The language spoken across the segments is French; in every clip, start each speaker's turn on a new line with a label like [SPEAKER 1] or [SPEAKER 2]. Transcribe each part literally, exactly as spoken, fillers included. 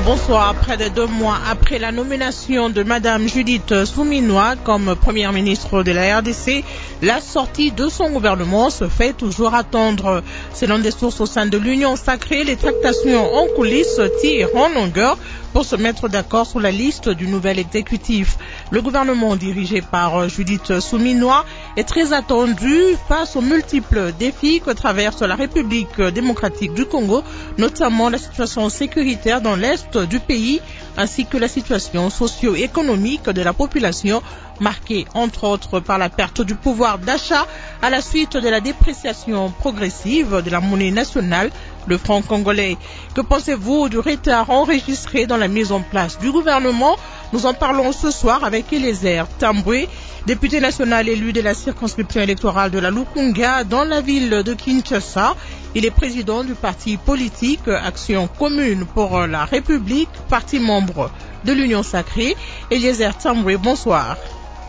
[SPEAKER 1] Bonsoir. Près de deux mois après la nomination de Madame Judith Suminwa comme première ministre de la R D C, la sortie de son gouvernement se fait toujours attendre. Selon des sources au sein de l'Union sacrée, les tractations en coulisses tirent en longueur pour se mettre d'accord sur la liste du nouvel exécutif. Le gouvernement dirigé par Judith Suminwa est très attendu face aux multiples défis que traverse la République démocratique du Congo, notamment la situation sécuritaire dans l'est du pays, ainsi que la situation socio-économique de la population, marquée entre autres par la perte du pouvoir d'achat à la suite de la dépréciation progressive de la monnaie nationale, le franc congolais. Que pensez-vous du retard enregistré dans la mise en place du gouvernement? Nous en parlons ce soir avec Eliezer Tambwe, député national élu de la circonscription électorale de la Lukunga dans la ville de Kinshasa. Il est président du parti politique Action commune pour la République, parti membre de l'Union sacrée. Eliezer Tambwe, bonsoir.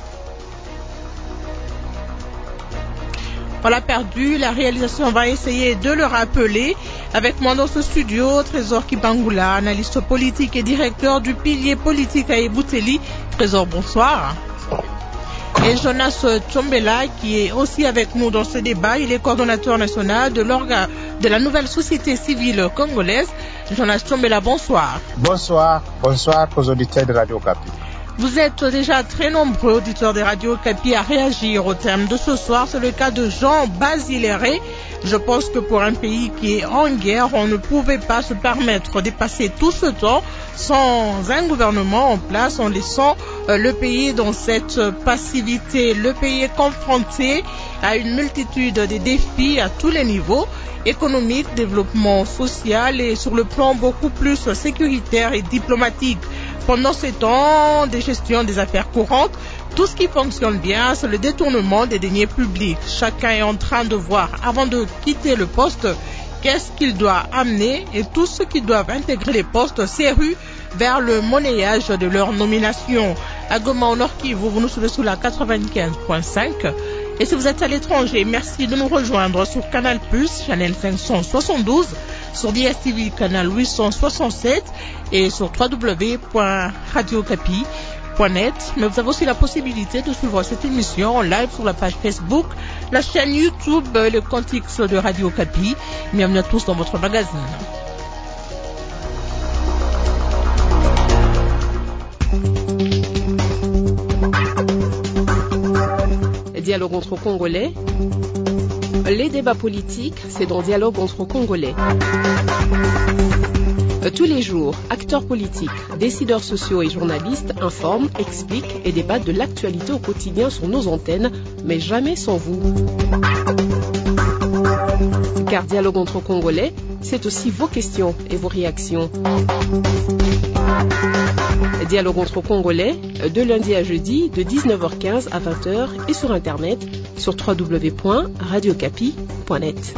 [SPEAKER 1] On l'a perdu, la réalisation va essayer de le rappeler. Avec moi dans ce studio, Trésor Kibangula, analyste politique et directeur du pilier politique à Ebouteli. Trésor, bonsoir. Et Jonas Tchombela, qui est aussi avec nous dans ce débat, il est coordonnateur national de l'organe de la nouvelle société civile congolaise. Jonas Tchombela, bonsoir.
[SPEAKER 2] Bonsoir, bonsoir aux auditeurs de Radio Okapi.
[SPEAKER 1] Vous êtes déjà très nombreux, auditeurs de Radio Okapi, à réagir au thème de ce soir. C'est le cas de Jean Basiléré. Je pense que pour un pays qui est en guerre, on ne pouvait pas se permettre de passer tout ce temps sans un gouvernement en place, en laissant le pays dans cette passivité. Le pays est confronté à une multitude de défis à tous les niveaux, économique, développement social et sur le plan beaucoup plus sécuritaire et diplomatique. Pendant ces temps de gestion des affaires courantes, tout ce qui fonctionne bien, c'est le détournement des deniers publics. Chacun est en train de voir, avant de quitter le poste, qu'est-ce qu'il doit amener, et tous ceux qui doivent intégrer les postes s'éruent vers le monnayage de leur nomination. À Goma, au Nord Kivu, vous nous suivez sous la quatre-vingt-quinze point cinq. Et si vous êtes à l'étranger, merci de nous rejoindre sur Canal Plus, Channel cinq cent soixante-douze, sur D S T V, Canal huit cent soixante-sept et sur w w w point radio okapi point net. Mais vous avez aussi la possibilité de suivre cette émission en live sur la page Facebook, la chaîne YouTube, le compte X de Radio Okapi. Bienvenue à tous dans votre magazine.
[SPEAKER 3] Dialogue entre Congolais. Les débats politiques, c'est dans Dialogue entre Congolais. Tous les jours, acteurs politiques, décideurs sociaux et journalistes informent, expliquent et débattent de l'actualité au quotidien sur nos antennes, mais jamais sans vous. Car Dialogue entre Congolais, c'est aussi vos questions et vos réactions. Dialogue entre Congolais, de lundi à jeudi, de dix-neuf heures quinze à vingt heures et sur Internet, sur w w w point radio okapi point net.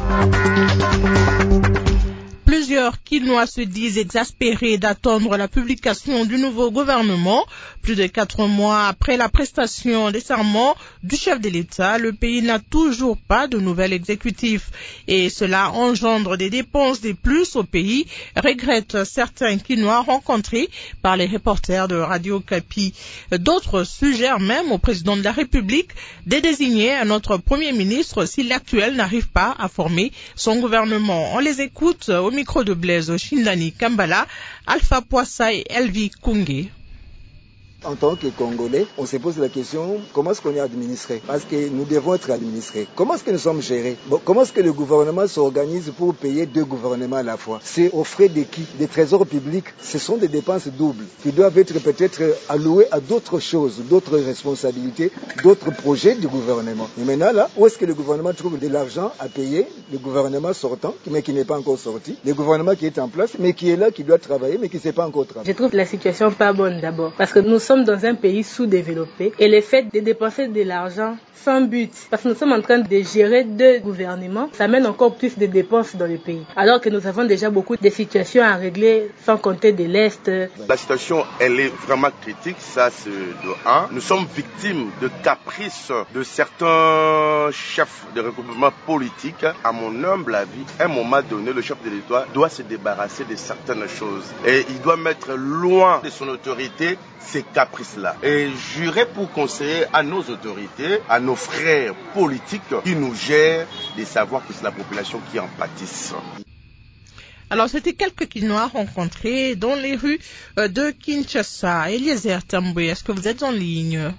[SPEAKER 1] Plusieurs Kinois se disent exaspérés d'attendre la publication du nouveau gouvernement. Plus de quatre mois après la prestation des serments du chef de l'État, le pays n'a toujours pas de nouvel exécutif. Et cela engendre des dépenses de plus au pays, regrettent certains Kinois rencontrés par les reporters de Radio Okapi. D'autres suggèrent même au président de la République de désigner un autre premier ministre si l'actuel n'arrive pas à former son gouvernement. On les écoute au micro de Blaise Shindani Kambala, Alpha Poissa et Elvi Kungé.
[SPEAKER 4] En tant que Congolais, on se pose la question, comment est-ce qu'on est administré? Parce que nous devons être administrés. Comment est-ce que nous sommes gérés? Bon, comment est-ce que le gouvernement s'organise pour payer deux gouvernements à la fois? C'est aux frais de qui? Des trésors publics. Ce sont des dépenses doubles qui doivent être peut-être allouées à d'autres choses, d'autres responsabilités, d'autres projets du gouvernement. Et maintenant là, où est-ce que le gouvernement trouve de l'argent à payer? Le gouvernement sortant, mais qui n'est pas encore sorti. Le gouvernement qui est en place, mais qui est là, qui doit travailler, mais qui ne sait pas encore travailler.
[SPEAKER 5] Je trouve la situation pas bonne d'abord, parce que nous sommes dans un pays sous-développé et le fait de dépenser de l'argent sans but, parce que nous sommes en train de gérer deux gouvernements, ça mène encore plus de dépenses dans le pays. Alors que nous avons déjà beaucoup de situations à régler, sans compter de l'Est.
[SPEAKER 6] La situation, elle est vraiment critique, ça c'est de un. Nous sommes victimes de caprices de certains chefs de regroupement politique. À mon humble avis, à un moment donné, le chef de l'État doit se débarrasser de certaines choses. Et il doit mettre loin de son autorité ces caprices-là. Et j'aurais pour conseiller à nos autorités, à nos frères politiques qui nous gèrent, de savoir que c'est la population qui en pâtisse.
[SPEAKER 1] Alors, c'était quelques Quinois rencontrés dans les rues de Kinshasa. Eliezer Tamboué, est-ce que vous êtes en ligne?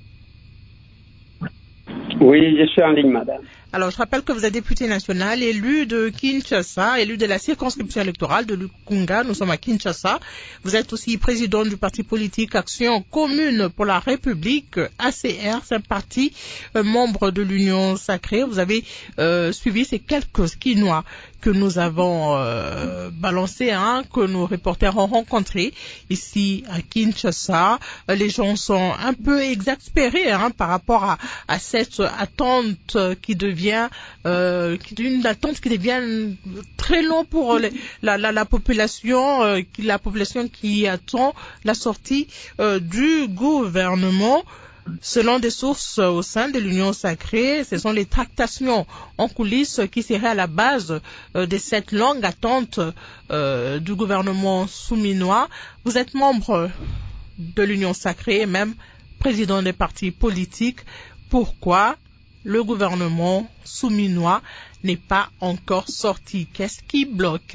[SPEAKER 7] Oui, je suis en ligne, madame.
[SPEAKER 1] Alors, je rappelle que vous êtes député national, élu de Kinshasa, élu de la circonscription électorale de Lukunga. Nous sommes à Kinshasa. Vous êtes aussi président du parti politique Action Commune pour la République, A C R. C'est un parti euh, membre de l'Union Sacrée. Vous avez euh, suivi ces quelques Quinois que nous avons euh, balancés, hein, que nos reporters ont rencontrés ici à Kinshasa. Les gens sont un peu exaspérés hein, par rapport à, à cette attente qui devient euh, une attente qui devient très longue pour les, la, la, la population, euh, la population qui attend la sortie euh, du gouvernement. Selon des sources au sein de l'Union Sacrée, ce sont les tractations en coulisses qui seraient à la base euh, de cette longue attente euh, du gouvernement souminois. Vous êtes membre de l'Union Sacrée et même président des partis politiques. Pourquoi le gouvernement souminois n'est pas encore sorti? Qu'est-ce qui bloque?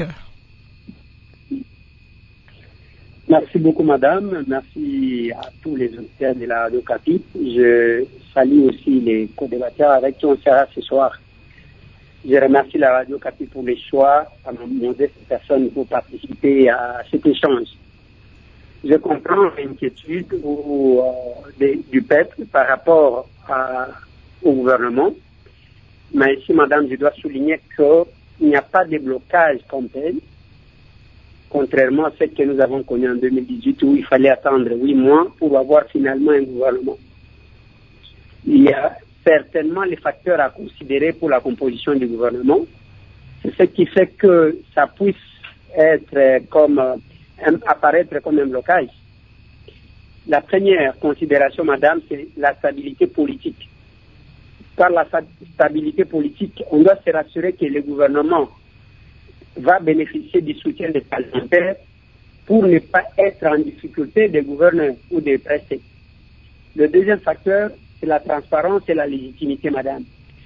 [SPEAKER 7] Merci beaucoup, madame. Merci à tous les auditeurs de la Radio Capi. Je salue aussi les co-débatteurs avec qui on sera ce soir. Je remercie la Radio Capi pour les choix à ma modeste personne pour participer à cet échange. Je comprends l'inquiétude ou, euh, de, du peuple par rapport à, au gouvernement. Mais ici, madame, je dois souligner qu'il n'y a pas de blocage comme tel. Contrairement à ce que nous avons connu en deux mille dix-huit où il fallait attendre huit mois pour avoir finalement un gouvernement. Il y a certainement les facteurs à considérer pour la composition du gouvernement. C'est ce qui fait que ça puisse être comme, euh, apparaître comme un blocage. La première considération, madame, c'est la stabilité politique. Par la stabilité politique, on doit se rassurer que le gouvernement va bénéficier du soutien des parlementaires pour ne pas être en difficulté des gouverneurs ou des préfets. Le deuxième facteur, c'est la transparence et la légitimité, madame.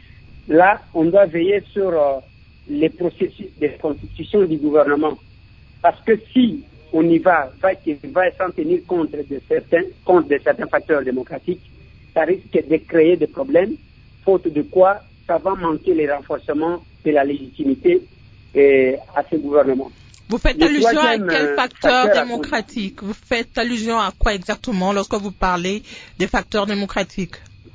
[SPEAKER 7] Là, on doit veiller sur euh, les processus de constitution du gouvernement. Parce que si on y va, va, va sans tenir compte de certains, compte de certains facteurs démocratiques, ça risque de créer des problèmes, faute de quoi ça va manquer le renforcement de la légitimité et à ce gouvernement.
[SPEAKER 1] Vous faites allusion à quel facteur, facteur démocratique? Vous faites allusion à quoi exactement lorsque vous parlez des facteurs démocratiques?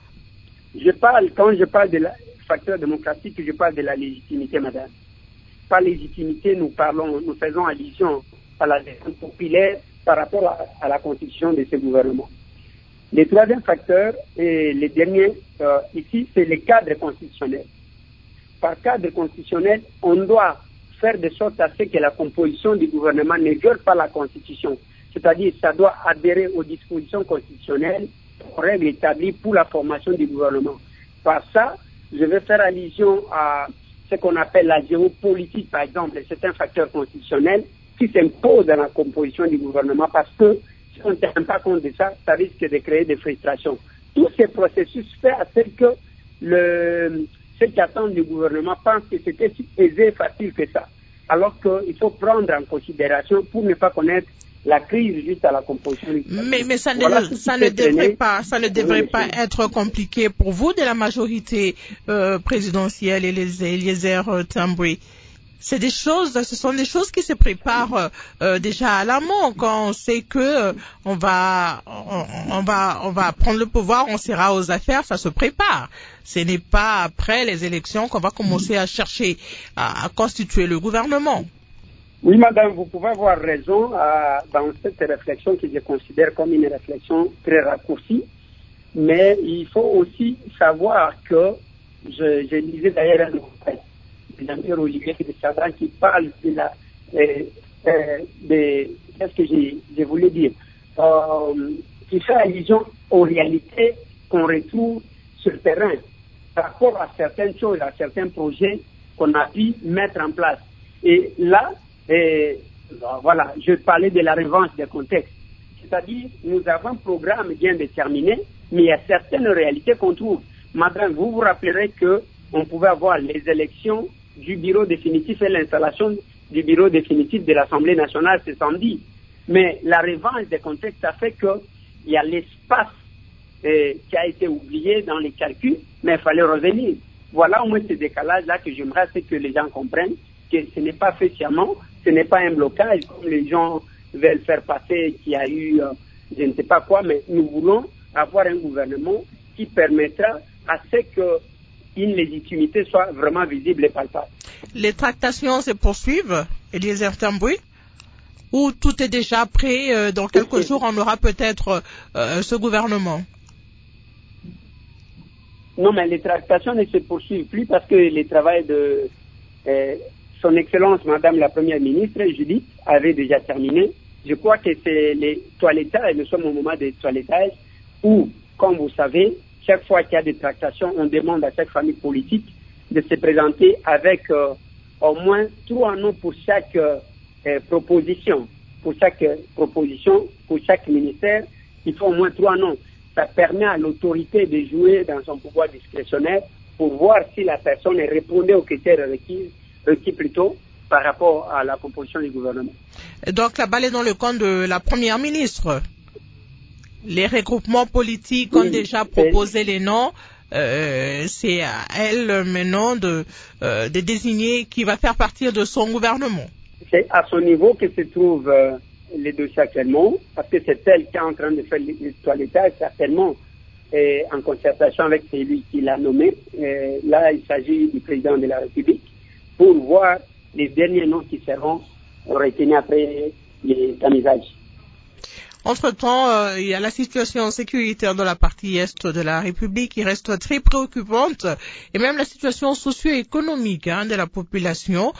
[SPEAKER 7] Je parle, quand je parle de la facteur démocratique, je parle de la légitimité, madame. Par légitimité, nous parlons, nous faisons allusion à la défense populaire par rapport à, à la constitution de ce gouvernement. Le troisième facteur, et le dernier, euh, ici, c'est le cadre constitutionnel. Par cadre constitutionnel, on doit faire de sorte à ce que la composition du gouvernement ne viole pas la Constitution. C'est-à-dire que ça doit adhérer aux dispositions constitutionnelles, aux règles établies pour la formation du gouvernement. Par ça, je vais faire allusion à ce qu'on appelle la géopolitique, par exemple, c'est un facteur constitutionnel qui s'impose dans la composition du gouvernement parce que si on ne tient pas compte de ça, ça risque de créer des frustrations. Tous ces processus font à ce que le... ceux qui attendent du gouvernement pensent que c'était si aisé et facile que ça. Alors qu'il faut prendre en considération pour ne pas connaître la crise juste à la composition du gouvernement.
[SPEAKER 1] Mais, mais ça,
[SPEAKER 7] voilà
[SPEAKER 1] ne, ça ne devrait pas, ça ne devrait pas être compliqué pour vous de la majorité euh, présidentielle et les Eliezer Tamboué. C'est des choses, ce sont des choses qui se préparent euh, déjà à l'amont. Quand on sait que euh, on va, on, on va, on va prendre le pouvoir, on sera aux affaires, ça se prépare. Ce n'est pas après les élections qu'on va commencer à chercher à, à constituer le gouvernement.
[SPEAKER 7] Oui, madame, vous pouvez avoir raison euh, dans cette réflexion que je considère comme une réflexion très raccourcie, mais il faut aussi savoir que, je, je lisais d'ailleurs un ouvrage de l'ami Olivier de Sadran qui parle de la, euh, euh, de, qu'est-ce que j'ai, je voulais dire, euh, qui fait allusion aux réalités qu'on retrouve sur le terrain par rapport à certaines choses, à certains projets qu'on a pu mettre en place. Et là, et, voilà, je parlais de la revanche des contextes. C'est-à-dire, nous avons un programme bien déterminé, mais il y a certaines réalités qu'on trouve. Madame, vous vous rappellerez qu'on pouvait avoir les élections du bureau définitif et l'installation du bureau définitif de l'Assemblée nationale ce samedi. Mais la revanche des contextes a fait qu'il y a l'espace eh, qui a été oublié dans les calculs, mais il fallait revenir. Voilà au moins ce décalage-là que j'aimerais que les gens comprennent que ce n'est pas fait sciemment, ce n'est pas un blocage comme les gens veulent faire passer qu'il y a eu euh, je ne sais pas quoi, mais nous voulons avoir un gouvernement qui permettra à ce qu'une légitimité soit vraiment visible et palpable.
[SPEAKER 1] Les tractations se poursuivent, Eliezer Tambouy, ou tout est déjà prêt, euh, dans quelques jours on aura peut-être euh, ce gouvernement?
[SPEAKER 7] Non, mais les tractations ne se poursuivent plus parce que le travail de euh, Son Excellence, Madame la Première ministre, Judith, avait déjà terminé. Je crois que c'est les toilettages, nous sommes au moment des toilettages où, comme vous savez, chaque fois qu'il y a des tractations, on demande à chaque famille politique de se présenter avec euh, au moins trois noms pour chaque euh, proposition. Pour chaque euh, proposition, pour chaque ministère, il faut au moins trois noms. Ça permet à l'autorité de jouer dans son pouvoir discrétionnaire pour voir si la personne répondait aux critères requis, requis plutôt par rapport à la composition du gouvernement.
[SPEAKER 1] Et donc la balle est dans le camp de la Première ministre. Les regroupements politiques oui, ont déjà proposé les noms. Euh, c'est à elle maintenant de, euh, de désigner qui va faire partie de son gouvernement.
[SPEAKER 7] C'est à son niveau que se trouvent euh, les dossiers actuellement, parce que c'est elle qui est en train de faire le toilettage, certainement, et en concertation avec celui qui l'a nommé. Et là, il s'agit du président de la République, pour voir les derniers noms qui seront retenus après les tamisages.
[SPEAKER 1] Entre-temps, euh, il y a la situation sécuritaire dans la partie est de la République qui reste très préoccupante, et même la situation socio-économique hein, de la population.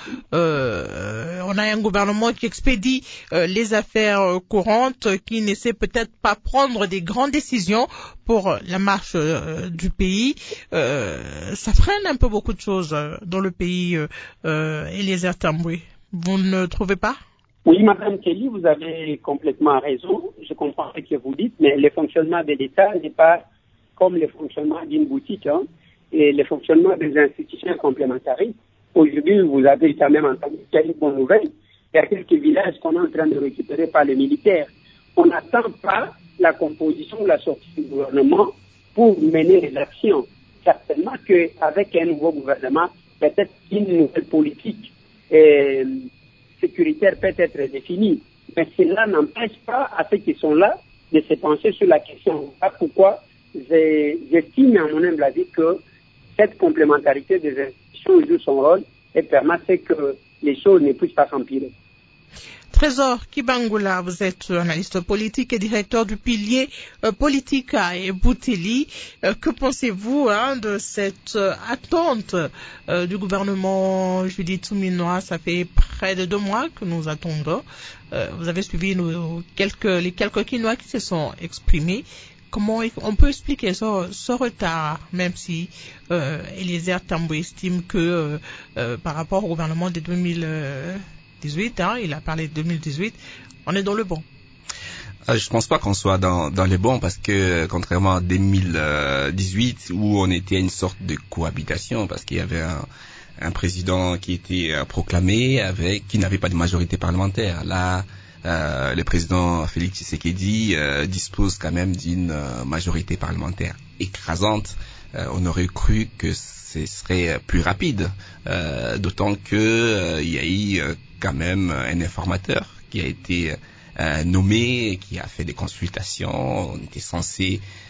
[SPEAKER 1] Euh, on a un gouvernement qui expédie euh, les affaires courantes, qui ne sait peut-être pas prendre des grandes décisions pour la marche euh, du pays. Euh, ça freine un peu beaucoup de choses euh, dans le pays, euh, euh, Eliezer Tambouy. Vous ne trouvez pas?
[SPEAKER 7] Oui, Madame Kelly, vous avez complètement raison. Je comprends ce que vous dites, mais le fonctionnement de l'État n'est pas comme le fonctionnement d'une boutique, hein, et le fonctionnement des institutions complémentaires. Aujourd'hui, vous avez quand même entendu qu'il y a une bonne nouvelle. Il y a quelques villages qu'on est en train de récupérer par les militaires. On n'attend pas la composition ou la sortie du gouvernement pour mener les actions. Certainement qu'avec un nouveau gouvernement, peut-être une nouvelle politique et sécuritaire peut être définie, mais cela n'empêche pas à ceux qui sont là de se pencher sur la question. Voilà pourquoi j'estime à mon humble avis que cette complémentarité des institutions joue son rôle et permet que les choses ne puissent pas s'empirer.
[SPEAKER 1] Trésor Kibangula, vous êtes analyste politique et directeur du pilier euh, politique à Bouteli. Euh, que pensez-vous hein, de cette euh, attente euh, du gouvernement Judith Souminois? Ça fait près de deux mois que nous attendons. Euh, vous avez suivi nous, quelques, les quelques Quinois qui se sont exprimés. Comment on peut expliquer ce, ce retard, même si euh, Eliezer Tambouy estime que euh, euh, par rapport au gouvernement de deux mille dix-huit, hein, il a parlé de deux mille dix-huit, on est dans le bon.
[SPEAKER 8] Euh, je pense pas qu'on soit dans, dans les bons parce que contrairement à deux mille dix-huit où on était à une sorte de cohabitation parce qu'il y avait un, un président qui était euh, proclamé avec qui n'avait pas de majorité parlementaire. Là, euh, le président Félix Tshisekedi euh, dispose quand même d'une euh, majorité parlementaire écrasante. Euh, on aurait cru que ce serait plus rapide, euh, d'autant que euh, il y a eu euh, quand même un informateur qui a été euh, nommé, qui a fait des consultations. On était censé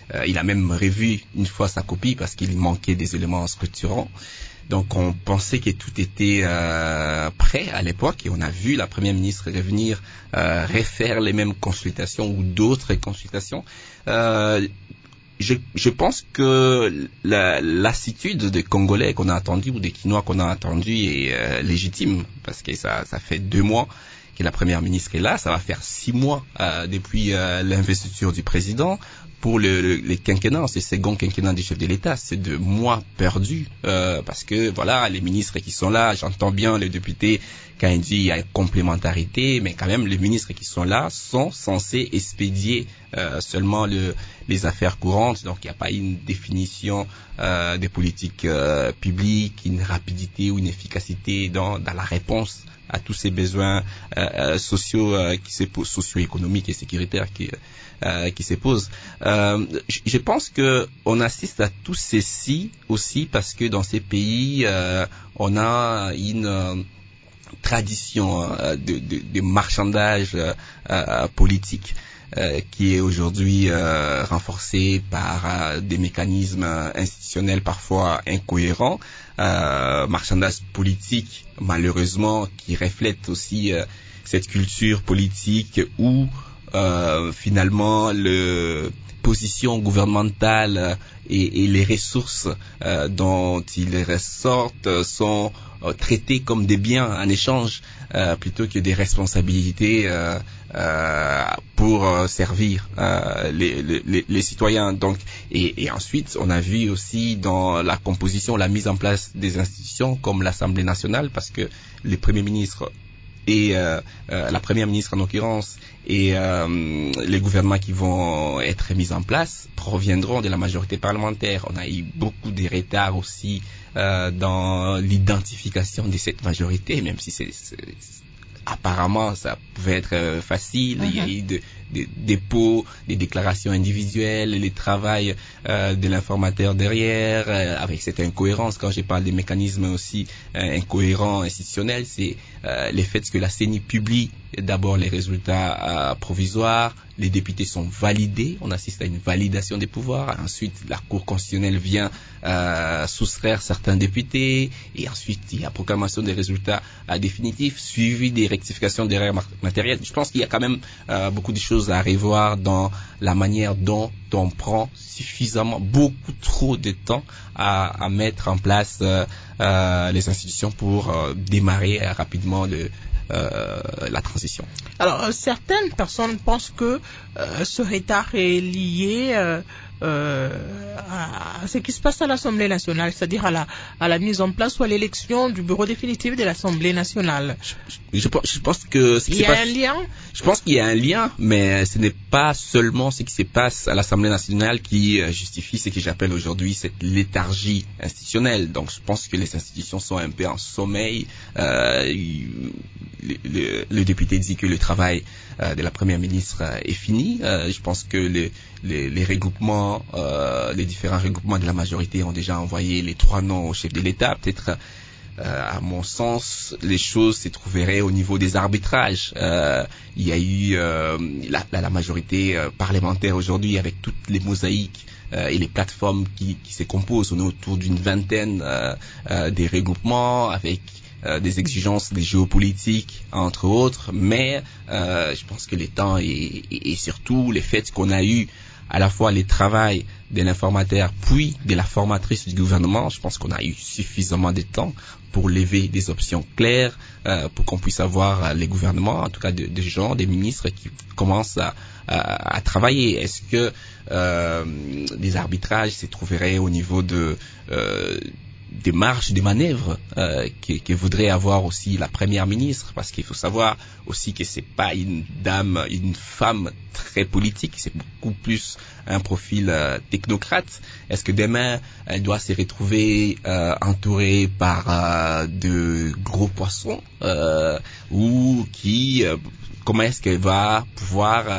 [SPEAKER 8] Euh, il a même revu une fois sa copie parce qu'il manquait des éléments structurants. Donc on pensait que tout était euh, prêt à l'époque et on a vu la première ministre revenir euh, refaire les mêmes consultations ou d'autres consultations. Euh, je, je pense que la lassitude des Congolais qu'on a attendu ou des Quinois qu'on a attendu est euh, légitime parce que ça, ça fait deux mois que la première ministre est là. Ça va faire six mois euh, depuis euh, l'investiture du président. Pour le, le, les quinquennats, c'est le second quinquennat du chef de l'État, c'est de mois perdus euh, parce que voilà, les ministres qui sont là, j'entends bien les députés quand ils disent il y a une complémentarité, mais quand même les ministres qui sont là sont censés expédier euh, seulement le, les affaires courantes, donc il n'y a pas une définition euh, des politiques euh, publiques, une rapidité ou une efficacité dans, dans la réponse à tous ces besoins euh, sociaux, euh, qui se posent, socio-économiques et sécuritaires qui, euh, qui se posent. Euh, je pense que on assiste à tous ceci aussi parce que dans ces pays, euh, on a une euh, tradition euh, de, de, de marchandage euh, politique. Euh, qui est aujourd'hui euh, renforcé par euh, des mécanismes institutionnels parfois incohérents, euh, marchandage politique malheureusement qui reflète aussi euh, cette culture politique où euh, finalement le position gouvernementale et, et les ressources euh, dont ils ressortent sont euh, traitées comme des biens en échange euh, plutôt que des responsabilités euh, euh, pour euh, servir euh, les, les, les citoyens. Donc, et, et ensuite, on a vu aussi dans la composition, la mise en place des institutions comme l'Assemblée nationale, parce que les premiers ministres et euh, euh, la première ministre en l'occurrence et euh, les gouvernements qui vont être mis en place proviendront de la majorité parlementaire. On a eu beaucoup de retards aussi euh, dans l'identification de cette majorité, même si c'est, c'est apparemment ça pouvait être euh, facile. Mm-hmm. Il y a eu de, de, dépôts, des déclarations individuelles, les travail euh, de l'informateur derrière, euh, avec cette incohérence. Quand je parle des mécanismes aussi euh, incohérents institutionnels, c'est euh, le fait que la C E N I publie d'abord les résultats euh, provisoires, les députés sont validés, on assiste à une validation des pouvoirs, ensuite la Cour constitutionnelle vient euh, soustraire certains députés, et ensuite il y a proclamation des résultats euh, définitifs, suivi des rectifications d'erreurs matérielles. Je pense qu'il y a quand même euh, beaucoup de choses à revoir dans la manière dont on prend suffisamment, beaucoup trop de temps à, à mettre en place euh, euh, les institutions pour euh, démarrer euh, rapidement le Euh, la transition.
[SPEAKER 1] Alors, euh, certaines personnes pensent que euh, ce retard est lié euh, euh, à ce qui se passe à l'Assemblée nationale, c'est-à-dire à la, à la mise en place ou à l'élection du bureau définitif de l'Assemblée nationale.
[SPEAKER 8] Je, je, je pense que ce qui
[SPEAKER 1] il y a
[SPEAKER 8] passe,
[SPEAKER 1] un lien.
[SPEAKER 8] Je pense qu'il y a un lien, mais ce n'est pas seulement ce qui se passe à l'Assemblée nationale qui justifie ce que j'appelle aujourd'hui cette léthargie institutionnelle. Donc, je pense que les institutions sont un peu en sommeil. Euh, le, le, le député dit que le travail euh, de la première ministre euh, est fini. Euh, je pense que les, les, les regroupements, euh, les différents regroupements de la majorité ont déjà envoyé les trois noms au chef de l'État. Peut-être, euh, à mon sens, les choses se trouveraient au niveau des arbitrages. Euh, il y a eu euh, la, la, la majorité euh, parlementaire aujourd'hui avec toutes les mosaïques euh, et les plateformes qui, qui se composent. On est autour d'une vingtaine euh, euh, des regroupements avec Euh, des exigences, des géopolitiques, entre autres, mais euh, je pense que le temps et, et, et surtout les faits qu'on a eu à la fois les travail de l'informateur puis de la formatrice du gouvernement, je pense qu'on a eu suffisamment de temps pour lever des options claires, euh, pour qu'on puisse avoir euh, les gouvernements, en tout cas des de gens, des ministres qui commencent à, à, à travailler. Est-ce que euh, des arbitrages se trouveraient au niveau de euh, des marges de manœuvre euh, que, que voudrait avoir aussi la première ministre, parce qu'il faut savoir aussi que c'est pas une dame, une femme très politique, c'est beaucoup plus un profil euh, technocrate. Est-ce que demain elle doit se retrouver euh, entourée par euh, de gros poissons euh, ou qui euh, comment est-ce qu'elle va pouvoir euh,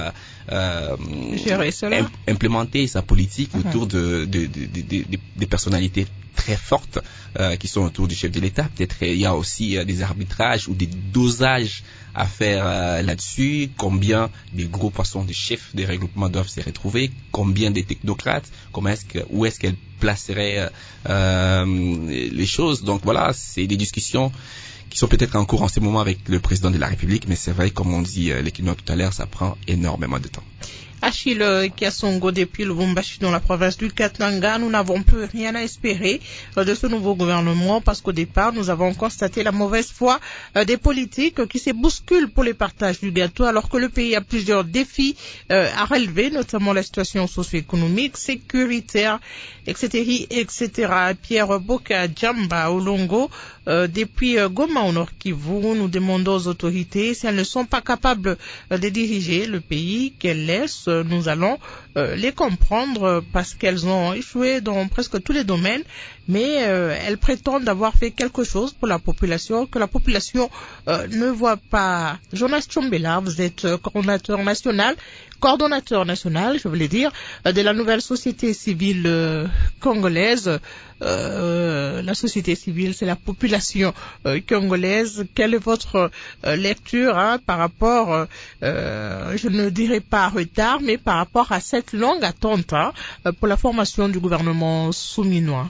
[SPEAKER 8] euh,
[SPEAKER 1] gérer cela,
[SPEAKER 8] imp- implémenter sa politique mmh. autour de, de, de, de, de, de, des personnalités très fortes euh, qui sont autour du chef de l'État. Peut-être il y a aussi euh, des arbitrages ou des dosages à faire euh, là-dessus. Combien des gros poissons de chefs des regroupements doivent se retrouver? Combien des technocrates? Comment est-ce que, où est-ce qu'elle placerait euh, les choses? Donc voilà, c'est des discussions qui sont peut-être en cours en ce moment avec le président de la République, mais c'est vrai, comme on dit euh, l'équinoxe tout à l'heure, ça prend énormément de temps.
[SPEAKER 1] Achille Kiasongo, depuis Lubumbashi dans la province du Katanga, nous n'avons plus rien à espérer de ce nouveau gouvernement parce qu'au départ, nous avons constaté la mauvaise foi des politiques qui se bousculent pour les partages du gâteau alors que le pays a plusieurs défis à relever, notamment la situation socio-économique, sécuritaire, et cetera, et cetera. Pierre Boka Djamba Olongo, euh, depuis Goma au Nord Kivu, nous demandons aux autorités si elles ne sont pas capables de diriger le pays qu'elles laissent. Nous allons euh, les comprendre parce qu'elles ont échoué dans presque tous les domaines, mais euh, elles prétendent avoir fait quelque chose pour la population que la population euh, ne voit pas. Jonas Chombela, vous êtes coordonnateur national, coordonnateur national, je voulais dire, de la nouvelle société civile euh, congolaise. Euh, la société civile, c'est la population euh, congolaise. Quelle est votre euh, lecture hein, par rapport, euh, je ne dirais pas retard, mais par rapport à cette longue attente hein, pour la formation du gouvernement souminois?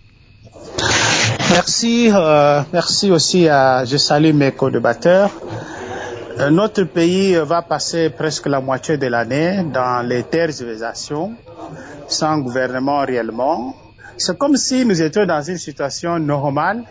[SPEAKER 2] Merci, euh, merci aussi à, je salue mes co-débatteurs. Euh, notre pays va passer presque la moitié de l'année dans les tergiversations, sans gouvernement réellement. C'est comme si nous étions dans une situation normale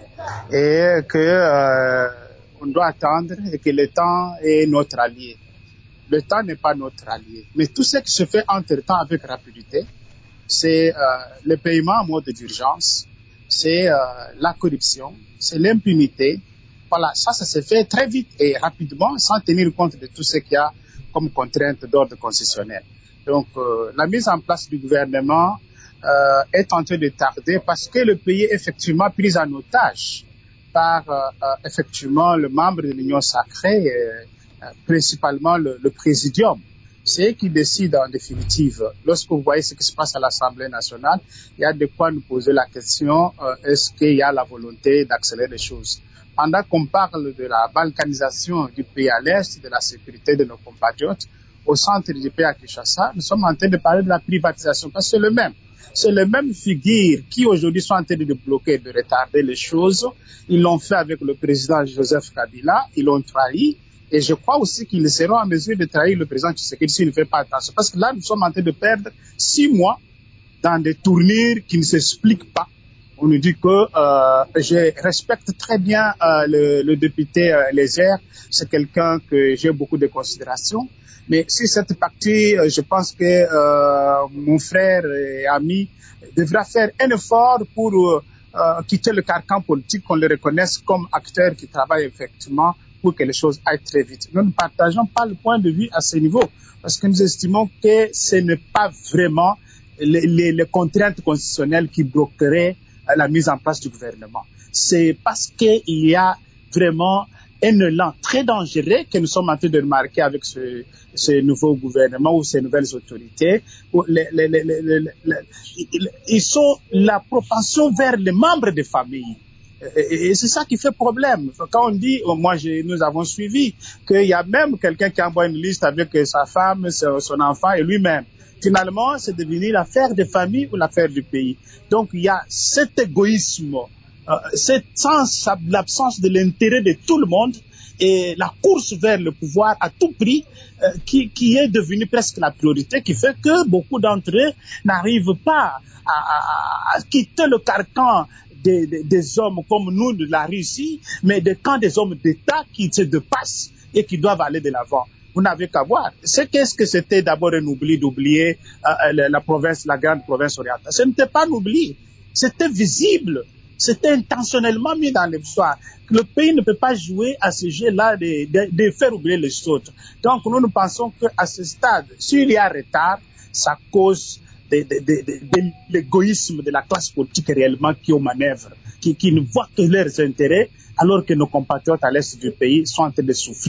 [SPEAKER 2] et que euh, on doit attendre et que le temps est notre allié. Le temps n'est pas notre allié. Mais tout ce qui se fait entre-temps avec rapidité, c'est euh, le paiement en mode d'urgence, c'est euh, la corruption, c'est l'impunité. Voilà, ça, ça se fait très vite et rapidement sans tenir compte de tout ce qu'il y a comme contrainte d'ordre constitutionnel. Donc, euh, la mise en place du gouvernement euh, est en train de tarder parce que le pays est effectivement pris en otage par euh, euh, effectivement le membre de l'Union sacrée, euh, euh, principalement le, le présidium. C'est eux qui décident en définitive. Lorsque vous voyez ce qui se passe à l'Assemblée nationale, il y a de quoi nous poser la question, euh, est-ce qu'il y a la volonté d'accélérer les choses? Pendant qu'on parle de la balkanisation du pays à l'Est, de la sécurité de nos compatriotes, au centre du pays à Kinshasa, nous sommes en train de parler de la privatisation, parce que c'est le même. C'est les mêmes figures qui aujourd'hui sont en train de bloquer, de retarder les choses. Ils l'ont fait avec le président Joseph Kabila, ils l'ont trahi. Et je crois aussi qu'ils seront en mesure de trahir le président Tshisekedi s'il ne fait pas attention. Parce que là, nous sommes en train de perdre six mois dans des tournures qui ne s'expliquent pas. On nous dit que euh, je respecte très bien euh, le, le député euh, Léger. C'est quelqu'un que j'ai beaucoup de considération. Mais si cette partie, euh, je pense que euh, mon frère et ami devra faire un effort pour euh, quitter le carcan politique, qu'on le reconnaisse comme acteur qui travaille effectivement pour que les choses aillent très vite. Nous ne partageons pas le point de vue à ce niveau, parce que nous estimons que ce n'est pas vraiment les, les, les contraintes constitutionnelles qui bloqueraient la mise en place du gouvernement. C'est parce qu'il y a vraiment un élan très dangereux que nous sommes en train de remarquer avec ce, ce nouveau gouvernement ou ces nouvelles autorités. Les, les, les, les, les, les, ils sont la propension vers les membres des familles. Et, et c'est ça qui fait problème. Quand on dit, moi, je, nous avons suivi qu'il y a même quelqu'un qui envoie une liste avec sa femme, son enfant et lui-même. Finalement, c'est devenu l'affaire des familles ou l'affaire du pays. Donc, il y a cet égoïsme, euh, cette sens, l'absence de l'intérêt de tout le monde et la course vers le pouvoir à tout prix euh, qui, qui est devenue presque la priorité, qui fait que beaucoup d'entre eux n'arrivent pas à, à, à quitter le carcan Des, des, des hommes comme nous de la Russie, mais des camps des hommes d'État qui se dépassent et qui doivent aller de l'avant. Vous n'avez qu'à voir. C'est qu'est-ce que c'était d'abord un oubli d'oublier euh, la, la province, la grande province orientale. Ce n'était pas un oubli. C'était visible. C'était intentionnellement mis dans l'histoire. Le pays ne peut pas jouer à ce jeu-là de, de, de faire oublier les autres. Donc nous, nous pensons qu'à ce stade, s'il y a retard, ça cause de, de, de, de, de l'égoïsme de la classe politique réellement qui est aux manœuvres, qui, qui ne voit que leurs intérêts, alors que nos compatriotes à l'est du pays sont en train de souffrir.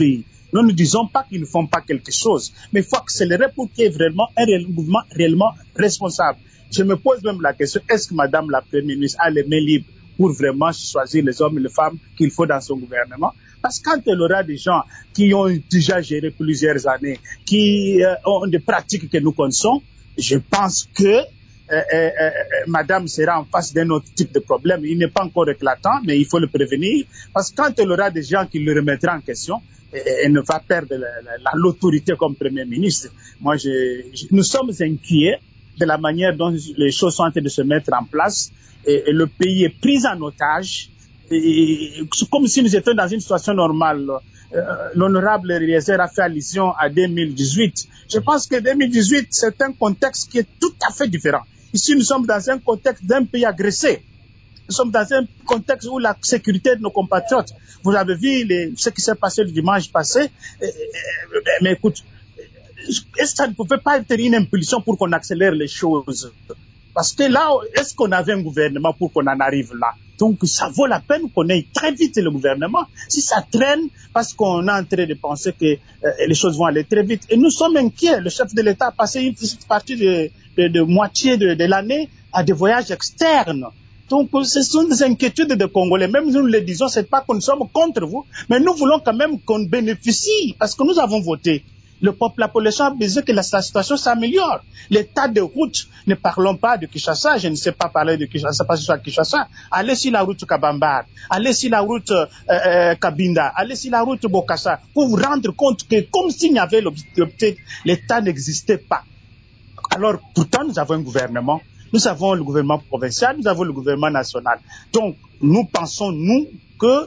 [SPEAKER 2] Nous ne disons pas qu'ils ne font pas quelque chose, mais il faut accélérer pour qu'il y ait vraiment un mouvement réellement responsable. Je me pose même la question, est-ce que Madame la Première ministre a les mains libres pour vraiment choisir les hommes et les femmes qu'il faut dans son gouvernement? Parce que quand elle aura des gens qui ont déjà géré plusieurs années, qui euh, ont des pratiques que nous connaissons, je pense que Euh, euh, euh, Madame sera en face d'un autre type de problème. Il n'est pas encore éclatant, mais il faut le prévenir. Parce que quand elle aura des gens qui le remettront en question, elle ne va perdre l'autorité comme Premier ministre. Moi, je, je, nous sommes inquiets de la manière dont les choses sont en train de se mettre en place. Et, et le pays est pris en otage. Et, comme si nous étions dans une situation normale. Euh, L'honorable Eliezer a fait allusion à deux mille dix-huit. Je pense que deux mille dix-huit, c'est un contexte qui est tout à fait différent. Ici, nous sommes dans un contexte d'un pays agressé. Nous sommes dans un contexte où la sécurité de nos compatriotes, vous avez vu les, ce qui s'est passé le dimanche passé, et, et, mais écoute, est-ce que ça ne pouvait pas être une impulsion pour qu'on accélère les choses? Parce que là, est-ce qu'on avait un gouvernement pour qu'on en arrive là? Donc, ça vaut la peine qu'on ait très vite le gouvernement. Si ça traîne, parce qu'on est en train de penser que euh, les choses vont aller très vite. Et nous sommes inquiets. Le chef de l'État a passé une petite partie de, de, de moitié de, de l'année à des voyages externes. Donc, ce sont des inquiétudes des Congolais. Même nous le disons, c'est pas que nous sommes contre vous, mais nous voulons quand même qu'on bénéficie, parce que nous avons voté. Le peuple, la population a besoin que la, la situation s'améliore. L'état de route, ne parlons pas de Kinshasa, je ne sais pas parler de Kinshasa, pas sur Kinshasa. Allez sur la route Kabambar, allez sur la route euh, euh, Kabinda, allez sur la route Bokassa, pour vous rendre compte que comme s'il n'y avait l'objectif, l'état n'existait pas. Alors, pourtant, nous avons un gouvernement. Nous avons le gouvernement provincial, nous avons le gouvernement national. Donc, nous pensons, nous, que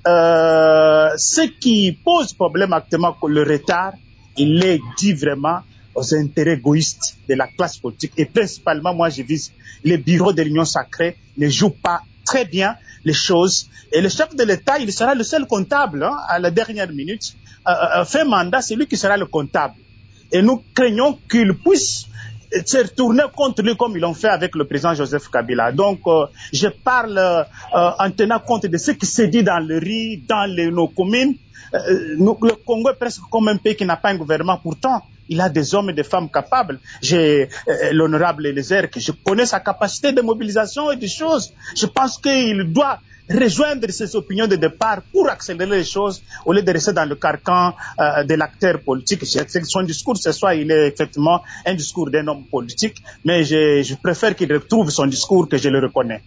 [SPEAKER 2] euh, ce qui pose problème actuellement, le retard, il est dû vraiment aux intérêts égoïstes de la classe politique. Et principalement, moi, je vise les bureaux de l'Union sacrée ne jouent pas très bien les choses. Et le chef de l'État, il sera le seul comptable hein, à la dernière minute. Euh, fin mandat, c'est lui qui sera le comptable. Et nous craignons qu'il puisse se retourner contre lui comme ils l'ont fait avec le président Joseph Kabila. Donc, euh, je parle euh, en tenant compte de ce qui se dit dans le riz, dans les, nos communes. Euh, nous, le Congo est presque comme un pays qui n'a pas un gouvernement. Pourtant, il a des hommes et des femmes capables. J'ai euh, l'honorable Eliezer, que je connais sa capacité de mobilisation et des choses. Je pense qu'il doit rejoindre ses opinions de départ pour accélérer les choses au lieu de rester dans le carcan euh, de l'acteur politique. Son discours ce soir, il est effectivement un discours d'un homme politique, mais je, je préfère qu'il retrouve son discours que je le reconnais.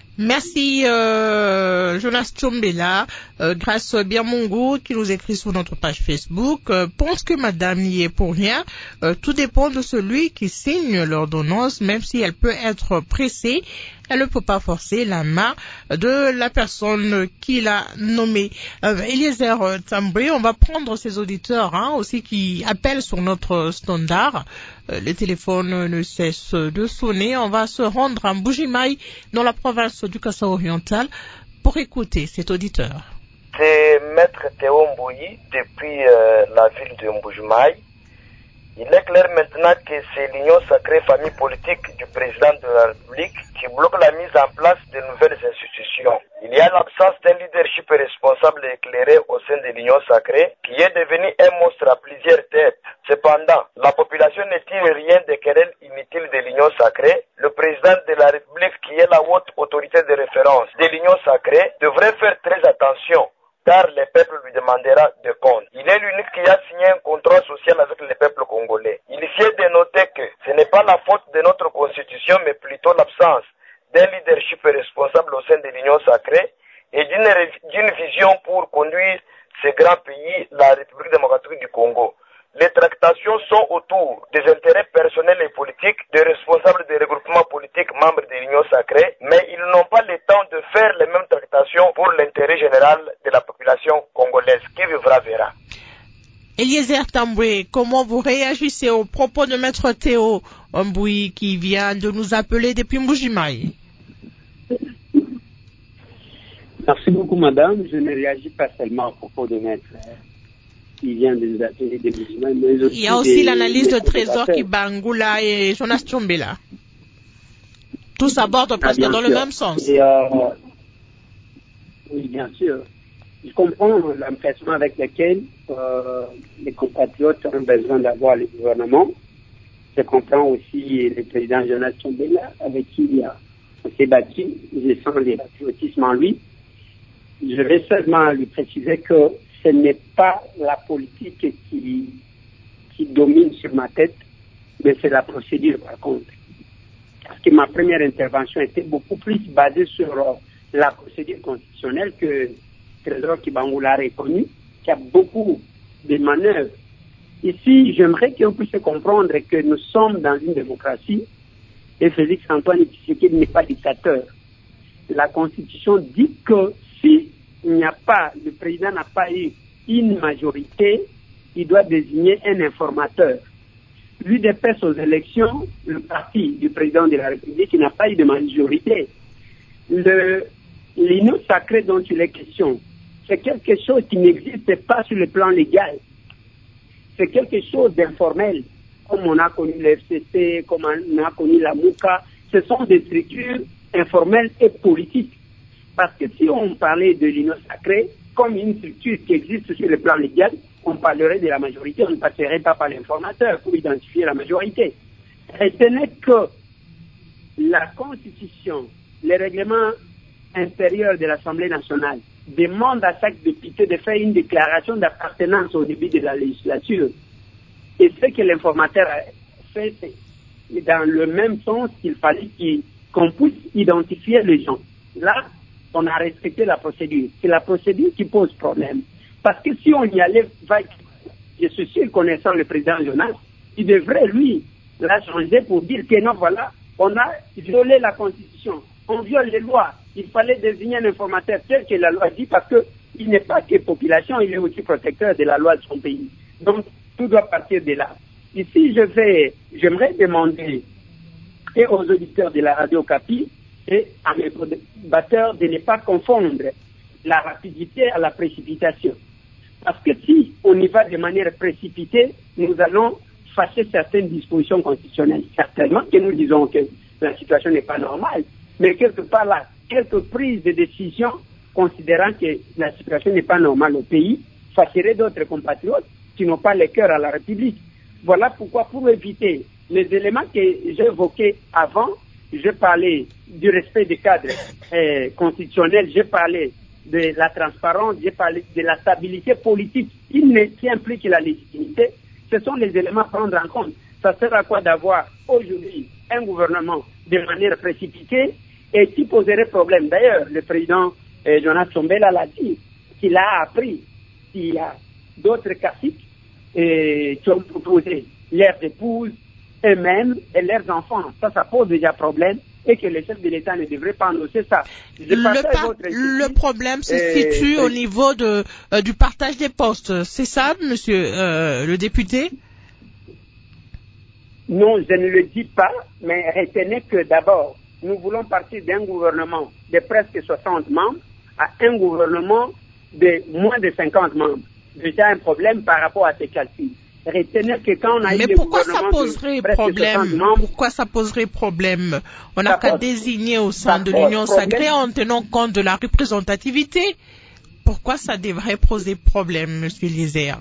[SPEAKER 1] Merci euh, Jonas Tchombela, euh, grâce à Birmongo qui nous écrit sur notre page Facebook. Euh, pense que madame n'y est pour rien. Euh, tout dépend de celui qui signe l'ordonnance, même si elle peut être pressée. Elle ne peut pas forcer la main de la personne qui l'a nommée. Euh, Eliezer Tamboué, on va prendre ces auditeurs hein, aussi qui appellent sur notre standard. Euh, le téléphone ne cesse de sonner. On va se rendre à Mbujimaï, dans la province du Kasaï oriental, pour écouter cet auditeur.
[SPEAKER 9] C'est Maître Théo Mbouyi, depuis euh, la ville de Mbujimaï. Il est clair maintenant que c'est l'union sacrée famille politique du président de la République qui bloque la mise en place de nouvelles institutions. Il y a l'absence d'un leadership responsable et éclairé au sein de l'union sacrée qui est devenu un monstre à plusieurs têtes. Cependant, la population ne tire rien des querelles inutiles de l'union sacrée. Le président de la République, qui est la haute autorité de référence de l'union sacrée, devrait faire très attention, car le peuple lui demandera de compte. Il est l'unique qui a signé un contrat social avec le peuple congolais. Il y est de noter que ce n'est pas la faute de notre constitution, mais plutôt l'absence d'un leadership responsable au sein de l'Union sacrée et d'une, d'une vision pour conduire ce grand pays, la République démocratique du Congo. Les tractations sont autour des intérêts personnels et politiques des responsables des regroupements politiques membres de l'Union sacrée, mais ils n'ont pas le temps de faire les mêmes tractations pour l'intérêt général de la population congolaise. Qui vivra verra.
[SPEAKER 1] Eliezer Tamboué, comment vous réagissez aux propos de Maître Théo Mbouyi qui vient de nous appeler depuis Mbujimaï?
[SPEAKER 7] Merci beaucoup, madame. Je ne réagis pas seulement aux propos de Maître qui vient de nous appeler des musulmans, mais aussi
[SPEAKER 1] il y a aussi
[SPEAKER 7] des,
[SPEAKER 1] l'analyse
[SPEAKER 7] des
[SPEAKER 1] de Trésor Kibangula et Jonas Tchombela. Tous abordent presque ah, dans sûr. le même sens.
[SPEAKER 7] Et, euh, oui, bien sûr. je comprends l'empressement avec lequel euh, les compatriotes ont besoin d'avoir le gouvernement. Je comprends aussi le président Jonas Tsombela, avec qui il y a, on s'est battu. Je sens le patriotisme en lui. Je vais seulement lui préciser que ce n'est pas la politique qui, qui domine sur ma tête, mais c'est la procédure par contre. Parce que ma première intervention était beaucoup plus basée sur euh, la procédure constitutionnelle que Trésor Kibangula a reconnu, qu'il y a beaucoup de manœuvres. Ici, j'aimerais qu'on puisse comprendre que nous sommes dans une démocratie et Félix Antoine Tshisekedi n'est pas dictateur. La Constitution dit que si il n'y a pas, le président n'a pas eu une majorité, il doit désigner un informateur. L'U D P S aux élections, le parti du président de la République, il n'a pas eu de majorité. Le, l'union sacrée dont il est question, c'est quelque chose qui n'existe pas sur le plan légal. C'est quelque chose d'informel, comme on a connu le F C C, comme on a connu la MOUCA. Ce sont des structures informelles et politiques. Parce que si on parlait de l'union sacrée comme une structure qui existe sur le plan légal, on parlerait de la majorité, on ne passerait pas par l'informateur pour identifier la majorité. Retenez que la Constitution, les règlements intérieurs de l'Assemblée nationale demandent à chaque député de faire une déclaration d'appartenance au début de la législature. Et ce que l'informateur a fait, c'est dans le même sens qu'il fallait qu'on puisse identifier les gens. Là, on a respecté la procédure. C'est la procédure qui pose problème. Parce que si on y allait, je suis sûr, connaissant le président Jonas, il devrait, lui, la changer pour dire que non, voilà, on a violé la Constitution, on viole les lois. Il fallait désigner un informateur tel que la loi dit, parce qu'il n'est pas que population, il est aussi protecteur de la loi de son pays. Donc, tout doit partir de là. Ici, je vais, j'aimerais demander et aux auditeurs de la radio Capi et à mes débatteurs de ne pas confondre la rapidité à la précipitation. Parce que si on y va de manière précipitée, nous allons fâcher certaines dispositions constitutionnelles. Certainement que nous disons que la situation n'est pas normale, mais quelque part là, quelques prises de décision considérant que la situation n'est pas normale au pays fâcherait d'autres compatriotes qui n'ont pas le cœur à la République. Voilà pourquoi, pour éviter les éléments que j'ai évoqués avant, je parlais du respect des cadres euh, constitutionnels, j'ai parlé de la transparence, j'ai parlé de la stabilité politique qui, qui implique la légitimité. Ce sont les éléments à prendre en compte. Ça sert à quoi d'avoir aujourd'hui un gouvernement de manière précipitée et qui poserait problème. D'ailleurs, le président euh, Jonas Tsombela l'a dit, qu'il a appris qu'il y a d'autres caciques euh, qui ont proposé leurs épouses, eux-mêmes et leurs enfants. Ça, ça pose déjà problème et que le chef de l'État ne devrait pas annoncer ça.
[SPEAKER 1] Le, par le problème se euh, situe euh, au niveau de, euh, du partage des postes. C'est ça, monsieur euh, le député?
[SPEAKER 7] Non, je ne le dis pas, mais retenez que d'abord, nous voulons partir d'un gouvernement de presque soixante membres à un gouvernement de moins de cinquante membres. Déjà un problème par rapport à ces calculs. Retenez que quand on a
[SPEAKER 1] Mais
[SPEAKER 7] eu
[SPEAKER 1] pourquoi ça poserait problème membres, Pourquoi ça poserait problème On n'a qu'à désigner au sein de l'Union sacrée en tenant compte de la représentativité. Pourquoi ça devrait poser problème, monsieur Lizer?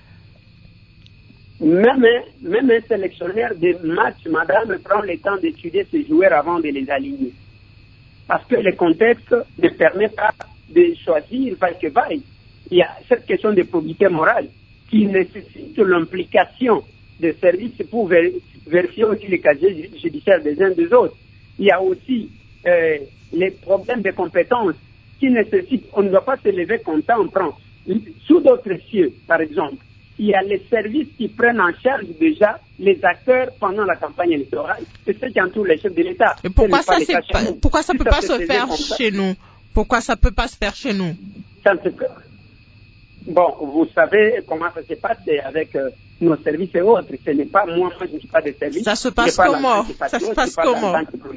[SPEAKER 7] Même, même un sélectionneur de match, madame, prend le temps d'étudier ses joueurs avant de les aligner. Parce que le contexte ne permet pas de choisir vaille que vaille. Il y a cette question de probité morale qui nécessite l'implication des services pour vérifier aussi les casiers judiciaires des uns des autres. Il y a aussi euh, les problèmes de compétences qui nécessitent, on ne doit pas se lever comme ça, on prend. Sous d'autres cieux, par exemple, il y a les services qui prennent en charge déjà les acteurs pendant la campagne électorale. C'est ceux qui entourent les chefs de l'État.
[SPEAKER 1] Et pourquoi ça ne pourquoi ça peut pas se faire chez nous? Pourquoi ça peut pas se faire chez nous?
[SPEAKER 7] Ça ne se peut. Bon, vous savez comment ça se passe avec euh, nos services et autres. Ce n'est pas moi, moi je ne suis pas de service.
[SPEAKER 1] Ça se passe comment? Ça se passe comment?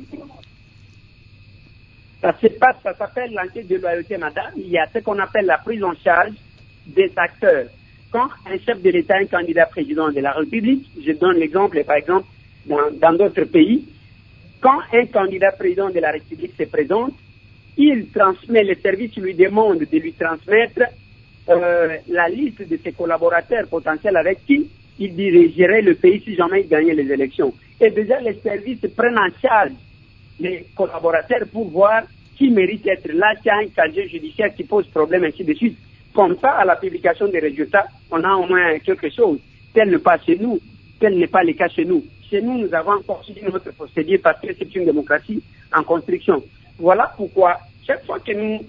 [SPEAKER 7] Ça se passe, ça s'appelle l'enquête de loyauté, madame. Il y a ce qu'on appelle la prise en charge des acteurs. Quand un chef de l'État, un candidat président de la République, je donne l'exemple, par exemple, dans, dans d'autres pays, quand un candidat président de la République se présente, il transmet, les services lui demandent de lui transmettre euh, la liste de ses collaborateurs potentiels avec qui il dirigerait le pays si jamais il gagnait les élections. Et déjà, les services prennent en charge les collaborateurs pour voir qui mérite d'être là, qui a un casier judiciaire qui pose problème, ainsi de suite. Comme ça, à la publication des résultats, on a au moins quelque chose. Tel n'est pas chez nous, tel n'est pas le cas chez nous. Chez nous, nous avons encore suivi notre procédure parce que c'est une démocratie en construction. Voilà pourquoi, chaque fois que nous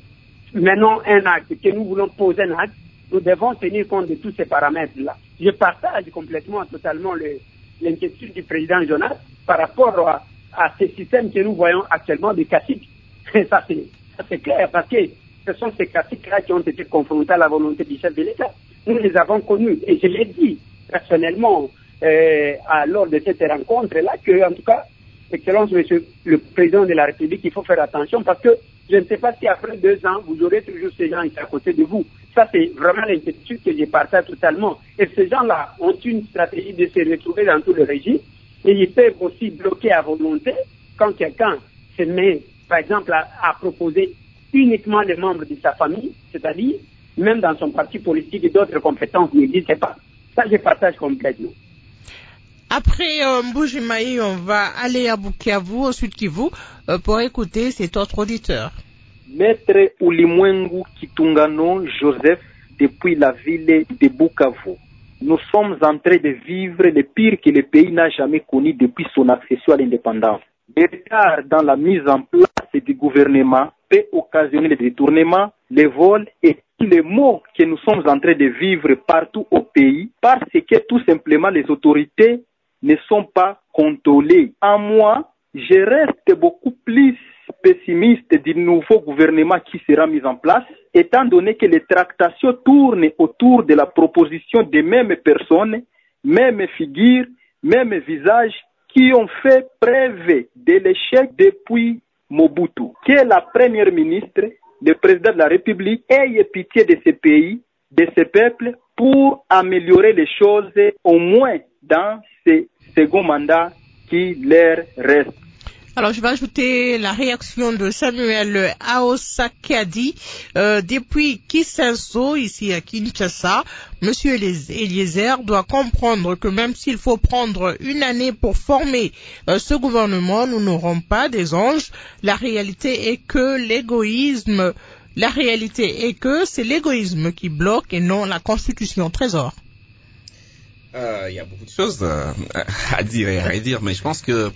[SPEAKER 7] menons un acte, que nous voulons poser un acte, nous devons tenir compte de tous ces paramètres-là. Je partage complètement, totalement le, l'inquiétude du président Jonas par rapport à, à ce système que nous voyons actuellement de caciques. Ça c'est, ça c'est clair parce que ce sont ces caciques-là qui ont été confrontés à la volonté du chef de l'État. Nous les avons connus et je l'ai dit personnellement euh, à lors de cette rencontre-là que, en tout cas, Excellence, Monsieur le Président de la République, il faut faire attention parce que je ne sais pas si après deux ans, vous aurez toujours ces gens à côté de vous. Ça, c'est vraiment l'inquiétude que je partage totalement. Et ces gens-là ont une stratégie de se retrouver dans tout le régime et ils peuvent aussi bloquer à volonté quand quelqu'un se met, par exemple, à, à proposer uniquement les membres de sa famille, c'est-à-dire même dans son parti politique et d'autres compétences n'existent pas. Ça, je partage complètement.
[SPEAKER 1] Après euh, Mbuji-Mayi, on va aller à Bukavu, ensuite Kivu, euh, pour écouter cet autre auditeur.
[SPEAKER 10] Maître Ulimwengu Kitungano Joseph, depuis la ville de Bukavu. Nous sommes en train de vivre le pire que le pays n'a jamais connu depuis son accession à l'indépendance. Le retard dans la mise en place du gouvernement peut occasionner le détournement, les vols et tous les maux que nous sommes en train de vivre partout au pays parce que tout simplement les autorités ne sont pas contrôlées. En moi, je reste beaucoup plus pessimiste du nouveau gouvernement qui sera mis en place, étant donné que les tractations tournent autour de la proposition des mêmes personnes, mêmes figures, mêmes visages qui ont fait preuve de l'échec depuis Mobutu. Que la première ministre, le président de la République, ait pitié de ce pays, de ce peuple, pour améliorer les choses, au moins dans ce second mandat qui leur reste.
[SPEAKER 1] Alors, je vais ajouter la réaction de Samuel Aosakadi euh, depuis Kisenso, ici à Kinshasa. Monsieur Eliezer doit comprendre que même s'il faut prendre une année pour former euh, ce gouvernement, nous n'aurons pas des anges. La réalité est que l'égoïsme, la réalité est que c'est l'égoïsme qui bloque et non la Constitution. Trésor.
[SPEAKER 8] Il euh, y a beaucoup de choses euh, à dire et à redire, mais je pense que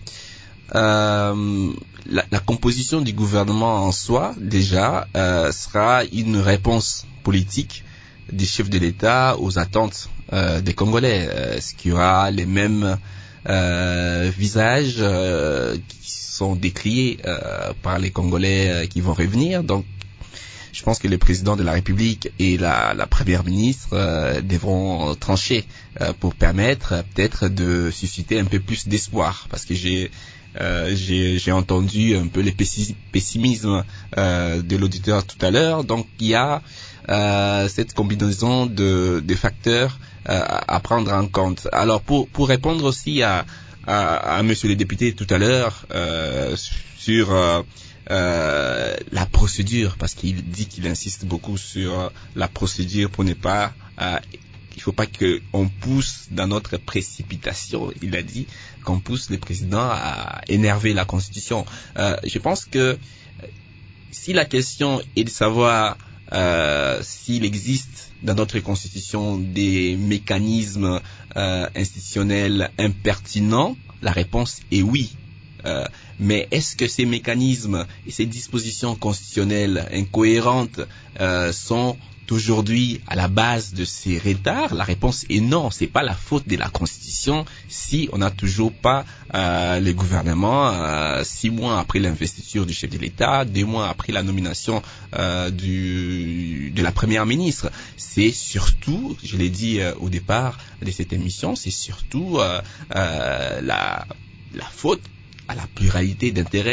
[SPEAKER 8] Euh, la, la composition du gouvernement en soi, déjà, euh, sera une réponse politique des chefs de l'État aux attentes euh, des Congolais. Euh, Est-ce qu'il y aura les mêmes euh, visages euh, qui sont décriés euh, par les Congolais euh, qui vont revenir? Donc, je pense que le président de la République et la, la première ministre euh, devront trancher euh, pour permettre euh, peut-être de susciter un peu plus d'espoir, parce que j'ai Euh, j'ai, j'ai entendu un peu le pessimisme euh, de l'auditeur tout à l'heure. Donc il y a euh, cette combinaison de, de facteurs euh, à prendre en compte. Alors pour, pour répondre aussi à, à, à monsieur le député tout à l'heure euh, sur euh, euh, la procédure, parce qu'il dit qu'il insiste beaucoup sur la procédure pour ne pas... Euh, il ne faut pas qu'on pousse dans notre précipitation, il a dit, qu'on pousse le président à énerver la Constitution. Euh, je pense que si la question est de savoir euh, s'il existe dans notre Constitution des mécanismes euh, institutionnels impertinents, la réponse est oui. Euh, mais est-ce que ces mécanismes et ces dispositions constitutionnelles incohérentes euh, sont aujourd'hui à la base de ces retards? La réponse est non. C'est pas la faute de la Constitution si on n'a toujours pas euh, le gouvernement euh, six mois après l'investiture du chef de l'État, deux mois après la nomination euh, du, de la première ministre. C'est surtout, je l'ai dit euh, au départ de cette émission, c'est surtout euh, euh, la, la faute à la pluralité d'intérêts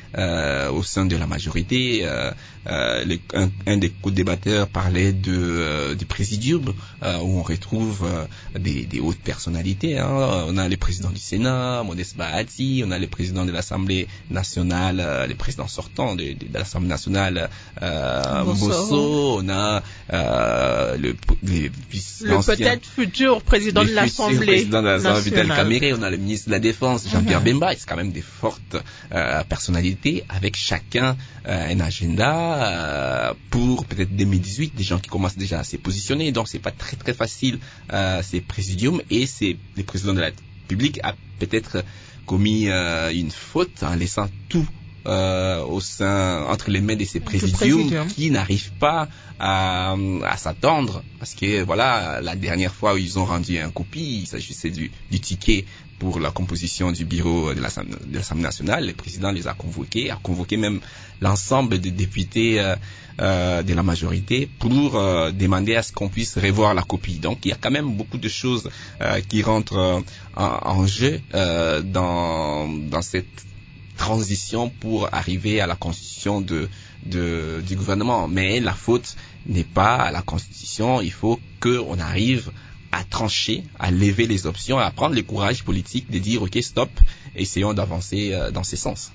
[SPEAKER 8] euh, au sein de la majorité. Euh, euh, le, un, un des co-débatteurs parlait de euh, du présidium euh, où on retrouve euh, des, des hautes personnalités. Hein. On a le président du Sénat, Modeste Bahati, on a le président de l'Assemblée nationale, euh, le président sortant de, de, de l'Assemblée nationale, euh, Mbosso. On a euh, le, les,
[SPEAKER 1] le peut-être futur président de l'Assemblée
[SPEAKER 8] président de l'Assemblée, Vital Kamerhe. On a le ministre de la Défense, Jean-Pierre mm-hmm. Bemba. C'est quand même des fortes euh, personnalités avec chacun euh, un agenda euh, pour peut-être deux mille dix-huit, des gens qui commencent déjà à se positionner. Donc c'est pas très très facile euh, ces présidiums, et c'est le président de la République a peut-être commis euh, une faute en laissant tout Euh, au sein, entre les mains de ces présidiums qui n'arrivent pas à, à s'attendre, parce que voilà, la dernière fois où ils ont rendu un copie, il s'agissait du, du ticket pour la composition du bureau de l'Assemblée, de l'Assemblée nationale. Le président les a convoqués, a convoqué même l'ensemble des députés euh, euh, de la majorité pour euh, demander à ce qu'on puisse revoir la copie. Donc il y a quand même beaucoup de choses euh, qui rentrent euh, en, en jeu euh, dans, dans cette transition pour arriver à la constitution de, de, du gouvernement. Mais la faute n'est pas à la constitution. Il faut qu'on arrive à trancher, à lever les options, à prendre le courage politique de dire ok, stop, essayons d'avancer euh, dans ces sens.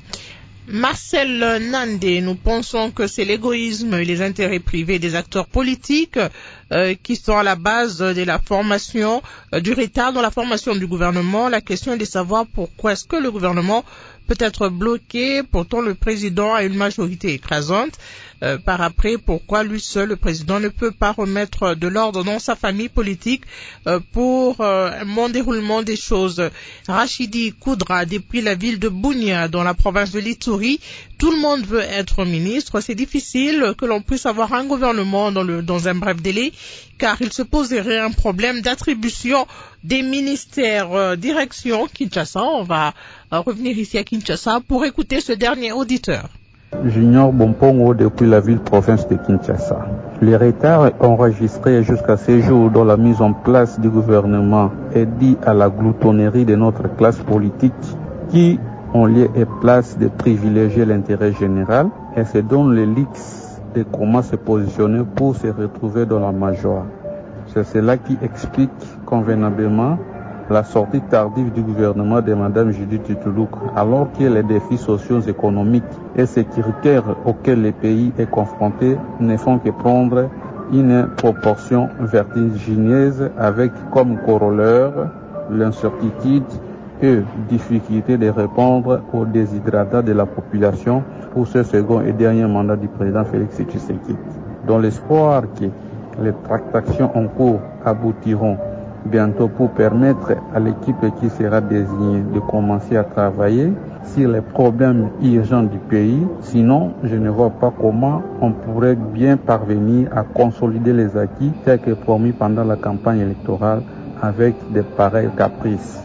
[SPEAKER 1] Marcel Nandé, nous pensons que c'est l'égoïsme et les intérêts privés des acteurs politiques euh, qui sont à la base de la formation, euh, du retard dans la formation du gouvernement. La question est de savoir pourquoi est-ce que le gouvernement peut être bloqué, pourtant le président a une majorité écrasante. Euh, par après, pourquoi lui seul, le président, ne peut pas remettre de l'ordre dans sa famille politique euh, pour euh, un bon déroulement des choses. Rachidi Koudra, depuis la ville de Bunia, dans la province de l'Ituri, tout le monde veut être ministre. C'est difficile que l'on puisse avoir un gouvernement dans, le, dans un bref délai, car il se poserait un problème d'attribution des ministères. Euh, direction Kinshasa, on va euh, revenir ici à Kinshasa pour écouter ce dernier auditeur.
[SPEAKER 11] Junior Bompongo depuis la ville-province de Kinshasa. Les retards enregistrés jusqu'à ce jour dans la mise en place du gouvernement est dû à la gloutonnerie de notre classe politique qui ont lieu et place de privilégier l'intérêt général et se donne l'élix de comment se positionner pour se retrouver dans la majorité. C'est cela qui explique convenablement la sortie tardive du gouvernement de Mme Judith Ituluk, alors que les défis sociaux, économiques et sécuritaires auxquels le pays est confronté ne font que prendre une proportion vertigineuse avec comme corollaire l'incertitude et difficulté de répondre aux déshydratats de la population pour ce second et dernier mandat du président Félix Tshisekedi. Dans l'espoir que les tractations en cours aboutiront bientôt pour permettre à l'équipe qui sera désignée de commencer à travailler sur les problèmes urgents du pays. Sinon, je ne vois pas comment on pourrait bien parvenir à consolider les acquis tels que promis pendant la campagne électorale avec de pareils caprices.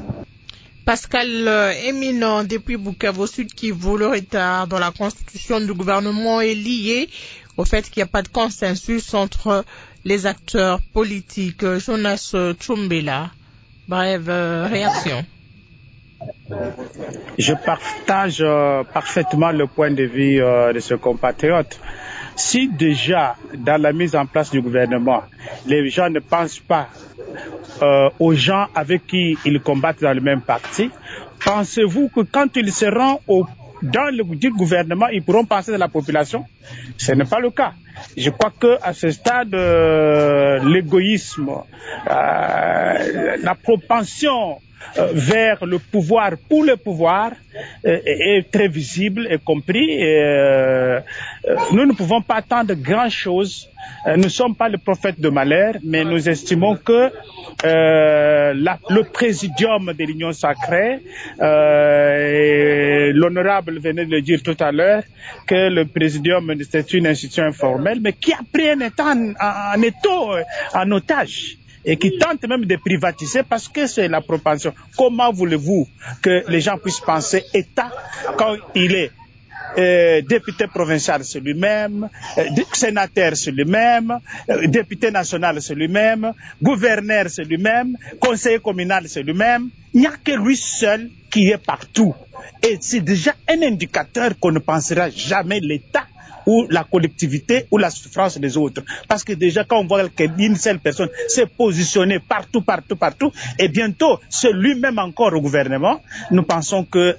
[SPEAKER 1] Pascal Éminent, depuis Bukavu Sud Kivu, le retard dans la constitution du gouvernement est lié au fait qu'il n'y a pas de consensus entre les acteurs politiques. Jonas Tchumbela, brève réaction.
[SPEAKER 2] Je partage euh, parfaitement le point de vue euh, de ce compatriote. Si déjà, dans la mise en place du gouvernement, les gens ne pensent pas euh, aux gens avec qui ils combattent dans le même parti, pensez-vous que quand ils seront au, dans le gouvernement, ils pourront penser à la population? Ce n'est pas le cas. Je crois que à ce stade, euh, l'égoïsme, euh, la propension euh, vers le pouvoir pour le pouvoir euh, est très visible et compris. Et, euh, nous ne pouvons pas attendre grand-chose. Euh, nous ne sommes pas le prophète de malheur, mais nous estimons que euh, la, le présidium de l'Union sacrée, euh, l'honorable venait de le dire tout à l'heure, que le présidium c'est une institution informelle, mais qui a pris un État en, en, en étau, en otage, et qui tente même de privatiser parce que c'est la propension. Comment voulez-vous que les gens puissent penser État quand il est euh, député provincial c'est lui-même, euh, sénateur c'est lui-même, euh, député national c'est lui-même, gouverneur c'est lui-même, conseiller communal c'est lui-même. Il n'y a que lui seul qui est partout. Et c'est déjà un indicateur qu'on ne pensera jamais l'État ou la collectivité ou la souffrance des autres. Parce que déjà quand on voit qu'une seule personne s'est positionnée partout, partout, partout, et bientôt c'est lui-même encore au gouvernement, nous pensons que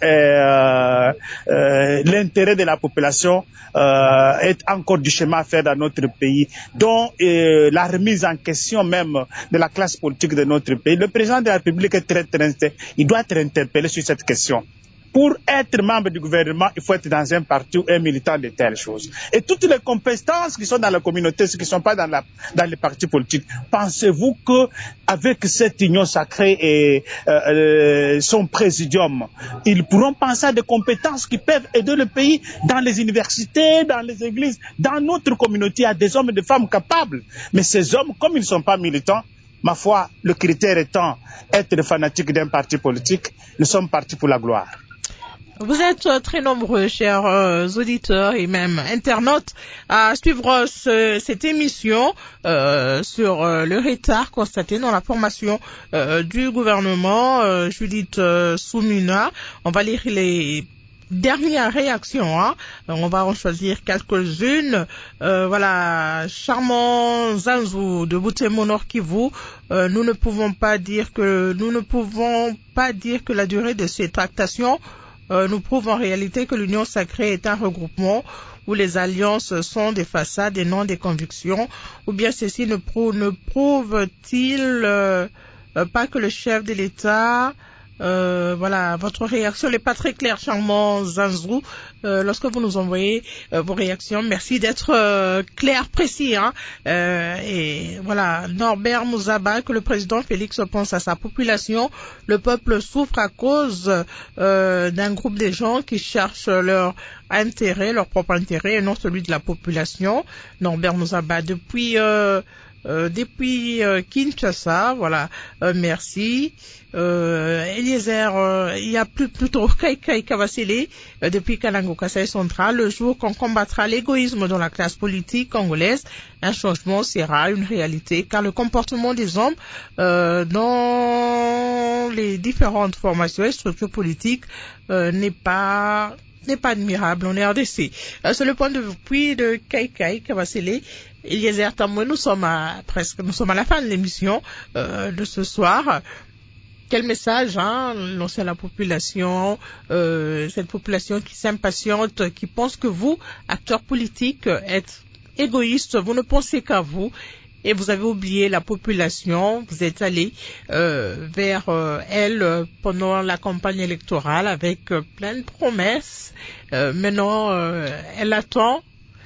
[SPEAKER 2] euh, euh, l'intérêt de la population euh, est encore du chemin à faire dans notre pays, dont euh, la remise en question même de la classe politique de notre pays. Le président de la République est très, très, très, il doit être interpellé sur cette question. Pour être membre du gouvernement, il faut être dans un parti ou un militant de telles choses. Et toutes les compétences qui sont dans la communauté, ceux qui ne sont pas dans, la, dans les partis politiques, pensez-vous que avec cette union sacrée et euh, euh, son présidium, ils pourront penser à des compétences qui peuvent aider le pays dans les universités, dans les églises, dans notre communauté, il y a des hommes et des femmes capables. Mais ces hommes, comme ils ne sont pas militants, ma foi, le critère étant être fanatique d'un parti politique, nous sommes partis pour la gloire.
[SPEAKER 1] Vous êtes très nombreux, chers euh, auditeurs et même internautes, à suivre ce, cette émission euh, sur euh, le retard constaté dans la formation euh, du gouvernement. Euh, Judith euh, Soumina, on va lire les dernières réactions, hein. On va en choisir quelques-unes. Euh, voilà, charmant Zanzou de Butembo Nord Kivu, euh, nous ne pouvons pas dire que nous ne pouvons pas dire que la durée de ces tractations Euh, nous prouve en réalité que l'Union sacrée est un regroupement où les alliances sont des façades et non des convictions, ou bien ceci ne, prou- ne prouve-t-il euh, euh, pas que le chef de l'État... Euh, voilà, votre réaction n'est pas très claire, charmant Zanzou. Euh, lorsque vous nous envoyez euh, vos réactions, merci d'être euh, clair, précis. Hein. Euh, et voilà, Norbert Mouzaba, que le président Félix pense à sa population. Le peuple souffre à cause euh, d'un groupe de gens qui cherchent leur intérêt, leur propre intérêt, et non celui de la population. Norbert Mouzaba, depuis... Euh, Euh, depuis euh, Kinshasa, voilà, euh, merci. Euh, Eliezer, euh, il y a plus plutôt Kaikai Kawasile euh, depuis Kalango Kasaï Central. Le jour qu'on combattra l'égoïsme dans la classe politique congolaise, un changement sera une réalité, car le comportement des hommes euh, dans les différentes formations et structures politiques euh, n'est pas n'est pas admirable en R D C. Euh, c'est le point de vue de Kaikai Kawasile. Eliezer Tamoué, nous sommes à presque, nous sommes à la fin de l'émission euh, de ce soir. Quel message hein, lancer à la population, euh, cette population qui s'impatiente, qui pense que vous, acteurs politiques, êtes égoïstes, vous ne pensez qu'à vous et vous avez oublié la population, vous êtes allé euh, vers euh, elle euh, pendant la campagne électorale avec euh, plein de promesses. Euh, maintenant, euh, elle attend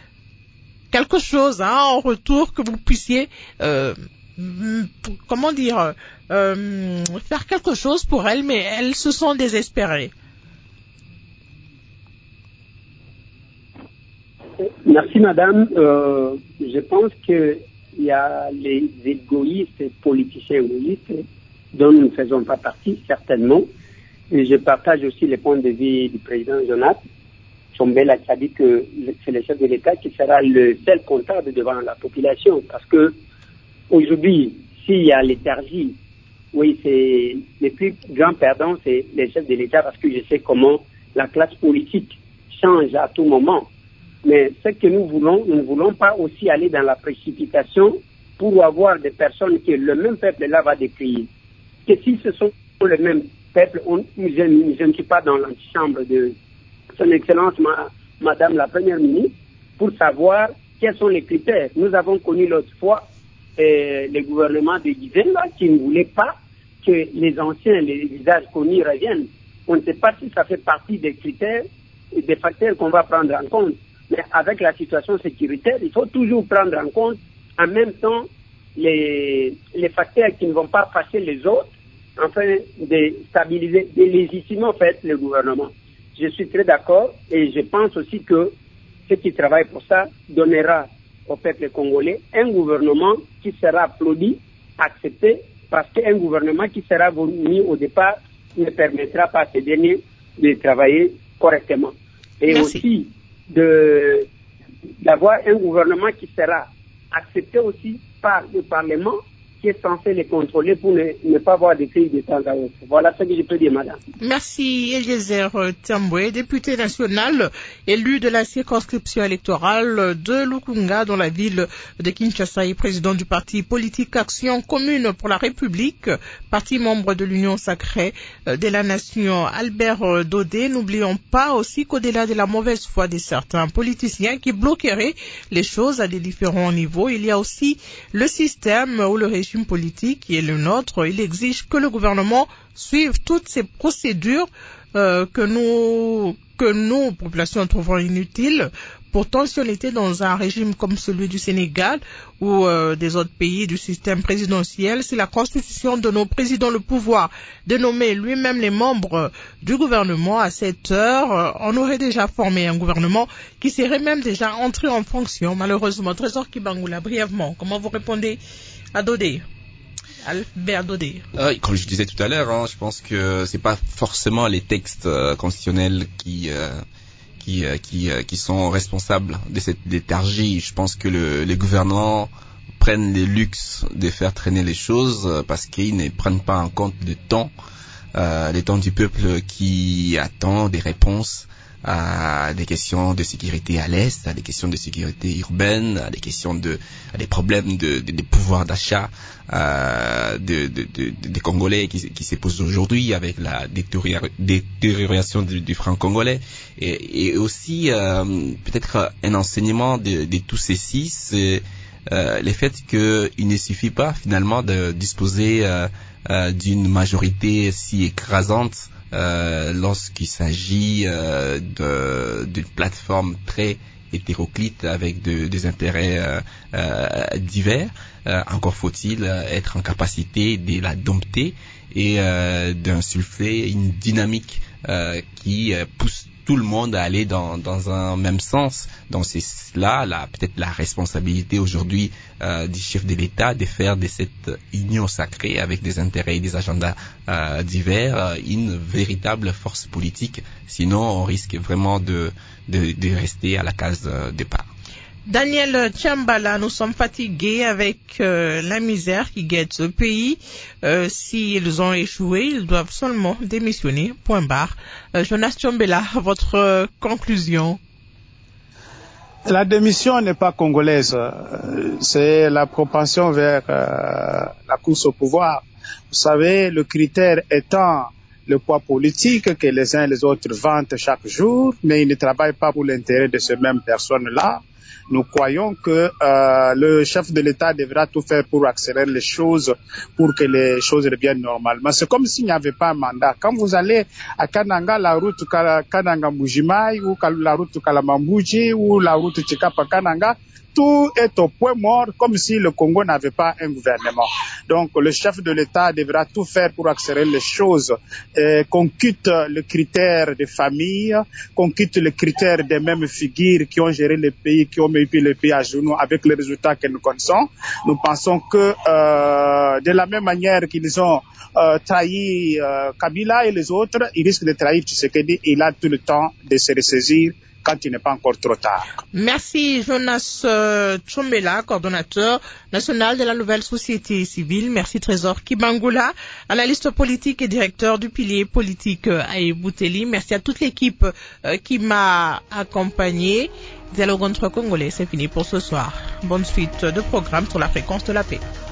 [SPEAKER 1] quelque chose hein, en retour que vous puissiez, euh, comment dire, euh, faire quelque chose pour elles, mais elles se sont désespérées.
[SPEAKER 7] Merci madame. Euh, je pense qu'il y a les égoïstes, politiciens égoïstes, dont nous ne faisons pas partie, certainement. Et je partage aussi les points de vue du président Jonathan Chombela qui a dit que c'est le chef de l'État qui sera le seul comptable devant la population. Parce que aujourd'hui, s'il y a léthargie, oui, c'est les plus grands perdants, c'est les chefs de l'État, parce que je sais comment la classe politique change à tout moment. Mais ce que nous voulons, nous ne voulons pas aussi aller dans la précipitation pour avoir des personnes que le même peuple-là va décrire. Que si ce sont le même peuple, on, je, je ne suis pas dans l'antichambre de Son Excellence, ma, Madame la Première ministre, pour savoir quels sont les critères. Nous avons connu l'autre fois euh, les gouvernements de Guizen qui ne voulaient pas que les anciens, les visages connus reviennent. On ne sait pas si ça fait partie des critères et des facteurs qu'on va prendre en compte. Mais avec la situation sécuritaire, il faut toujours prendre en compte en même temps les, les facteurs qui ne vont pas fâcher les autres, afin de stabiliser, de légitimer en fait le gouvernement. Je suis très d'accord et je pense aussi que ceux qui travaillent pour ça donnera au peuple congolais un gouvernement qui sera applaudi, accepté, parce qu'un gouvernement qui sera mis au départ ne permettra pas à ces derniers de travailler correctement. Et
[SPEAKER 1] Merci.
[SPEAKER 7] aussi, de, d'avoir un gouvernement qui sera accepté aussi par le Parlement, qui est censé les contrôler pour ne, ne pas avoir de crise de temps à autre. Voilà ce que je peux dire, madame.
[SPEAKER 1] Merci, Eliezer Tamboué, député national, élu de la circonscription électorale de Lukunga dans la ville de Kinshasa et président du parti politique Action Commune pour la République, parti membre de l'Union sacrée de la nation. Albert Dodé, n'oublions pas aussi qu'au-delà de la mauvaise foi de certains politiciens qui bloqueraient les choses à des différents niveaux, il y a aussi le système ou le régime politique qui est le nôtre. Il exige que le gouvernement suive toutes ces procédures euh, que nous, que nous, populations, trouvons inutiles. Pourtant, si on était dans un régime comme celui du Sénégal ou euh, des autres pays du système présidentiel, si la constitution donne au président le pouvoir de nommer lui-même les membres du gouvernement à cette heure, euh, on aurait déjà formé un gouvernement qui serait même déjà entré en fonction. Malheureusement, Trésor Kibangula, brièvement, comment vous répondez à Dodé? Albert Dodé.
[SPEAKER 8] Euh, comme je disais tout à l'heure, hein, je pense que c'est pas forcément les textes euh, constitutionnels qui euh, qui euh, qui euh, qui sont responsables de cette léthargie. Je pense que le, les gouvernements prennent le luxe de faire traîner les choses euh, parce qu'ils ne prennent pas en compte le temps, euh, le temps du peuple qui attend des réponses à des questions de sécurité à l'Est, à des questions de sécurité urbaine, à des questions de, à des problèmes de, de, de pouvoir d'achat euh, de, de, de, des Congolais qui, qui se posent aujourd'hui avec la détérioration du, du franc congolais. Et, et aussi, euh, peut-être un enseignement de, de tous ces six, c'est euh, le fait qu'il ne suffit pas finalement de disposer euh, euh, d'une majorité si écrasante Euh, lorsqu'il s'agit euh, de, d'une plateforme très hétéroclite avec de, des intérêts euh, euh, divers. Euh, encore faut-il être en capacité de la dompter et euh, d'insuffler une dynamique euh, qui euh, pousse tout le monde à aller dans, dans un même sens. Donc c'est là, là peut-être la responsabilité aujourd'hui euh, du chef de l'État de faire de cette union sacrée avec des intérêts et des agendas euh, divers euh, une véritable force politique. Sinon, on risque vraiment de, de, de rester à la case euh, départ.
[SPEAKER 1] Daniel Tchambala, nous sommes fatigués avec euh, la misère qui guette ce pays. Euh, S'ils ont échoué, ils doivent seulement démissionner. Point barre. Euh, Jonas Tchambala, votre euh, conclusion?
[SPEAKER 2] La démission n'est pas congolaise. C'est la propension vers euh, la course au pouvoir. Vous savez, le critère étant le poids politique que les uns et les autres vantent chaque jour, mais ils ne travaillent pas pour l'intérêt de ces mêmes personnes-là. Nous croyons que euh, le chef de l'État devra tout faire pour accélérer les choses, pour que les choses reviennent normalement. C'est comme s'il n'y avait pas un mandat. Quand vous allez à Kananga, la route Kananga-Mujimai, ou la route Kalamambuji, ou la route Chikapa-Kananga, tout est au point mort, comme si le Congo n'avait pas un gouvernement. Donc le chef de l'État devra tout faire pour accélérer les choses, et qu'on quitte le critère de famille, qu'on quitte le critère des mêmes figures qui ont géré le pays, qui ont mis le pays à genoux avec les résultats que nous connaissons. Nous pensons que euh, de la même manière qu'ils ont euh, trahi euh, Kabila et les autres, ils risquent de trahir Tshisekedi. Il a tout le temps de se ressaisir quand il n'est pas encore trop tard.
[SPEAKER 1] Merci Jonas euh, Tchombela, coordonnateur national de la Nouvelle Société Civile. Merci Trésor Kibangula, analyste politique et directeur du pilier politique euh, à Ebouteli. Merci à toute l'équipe euh, qui m'a accompagné. Dialogue entre Congolais, c'est fini pour ce soir. Bonne suite de programme sur la fréquence de la paix.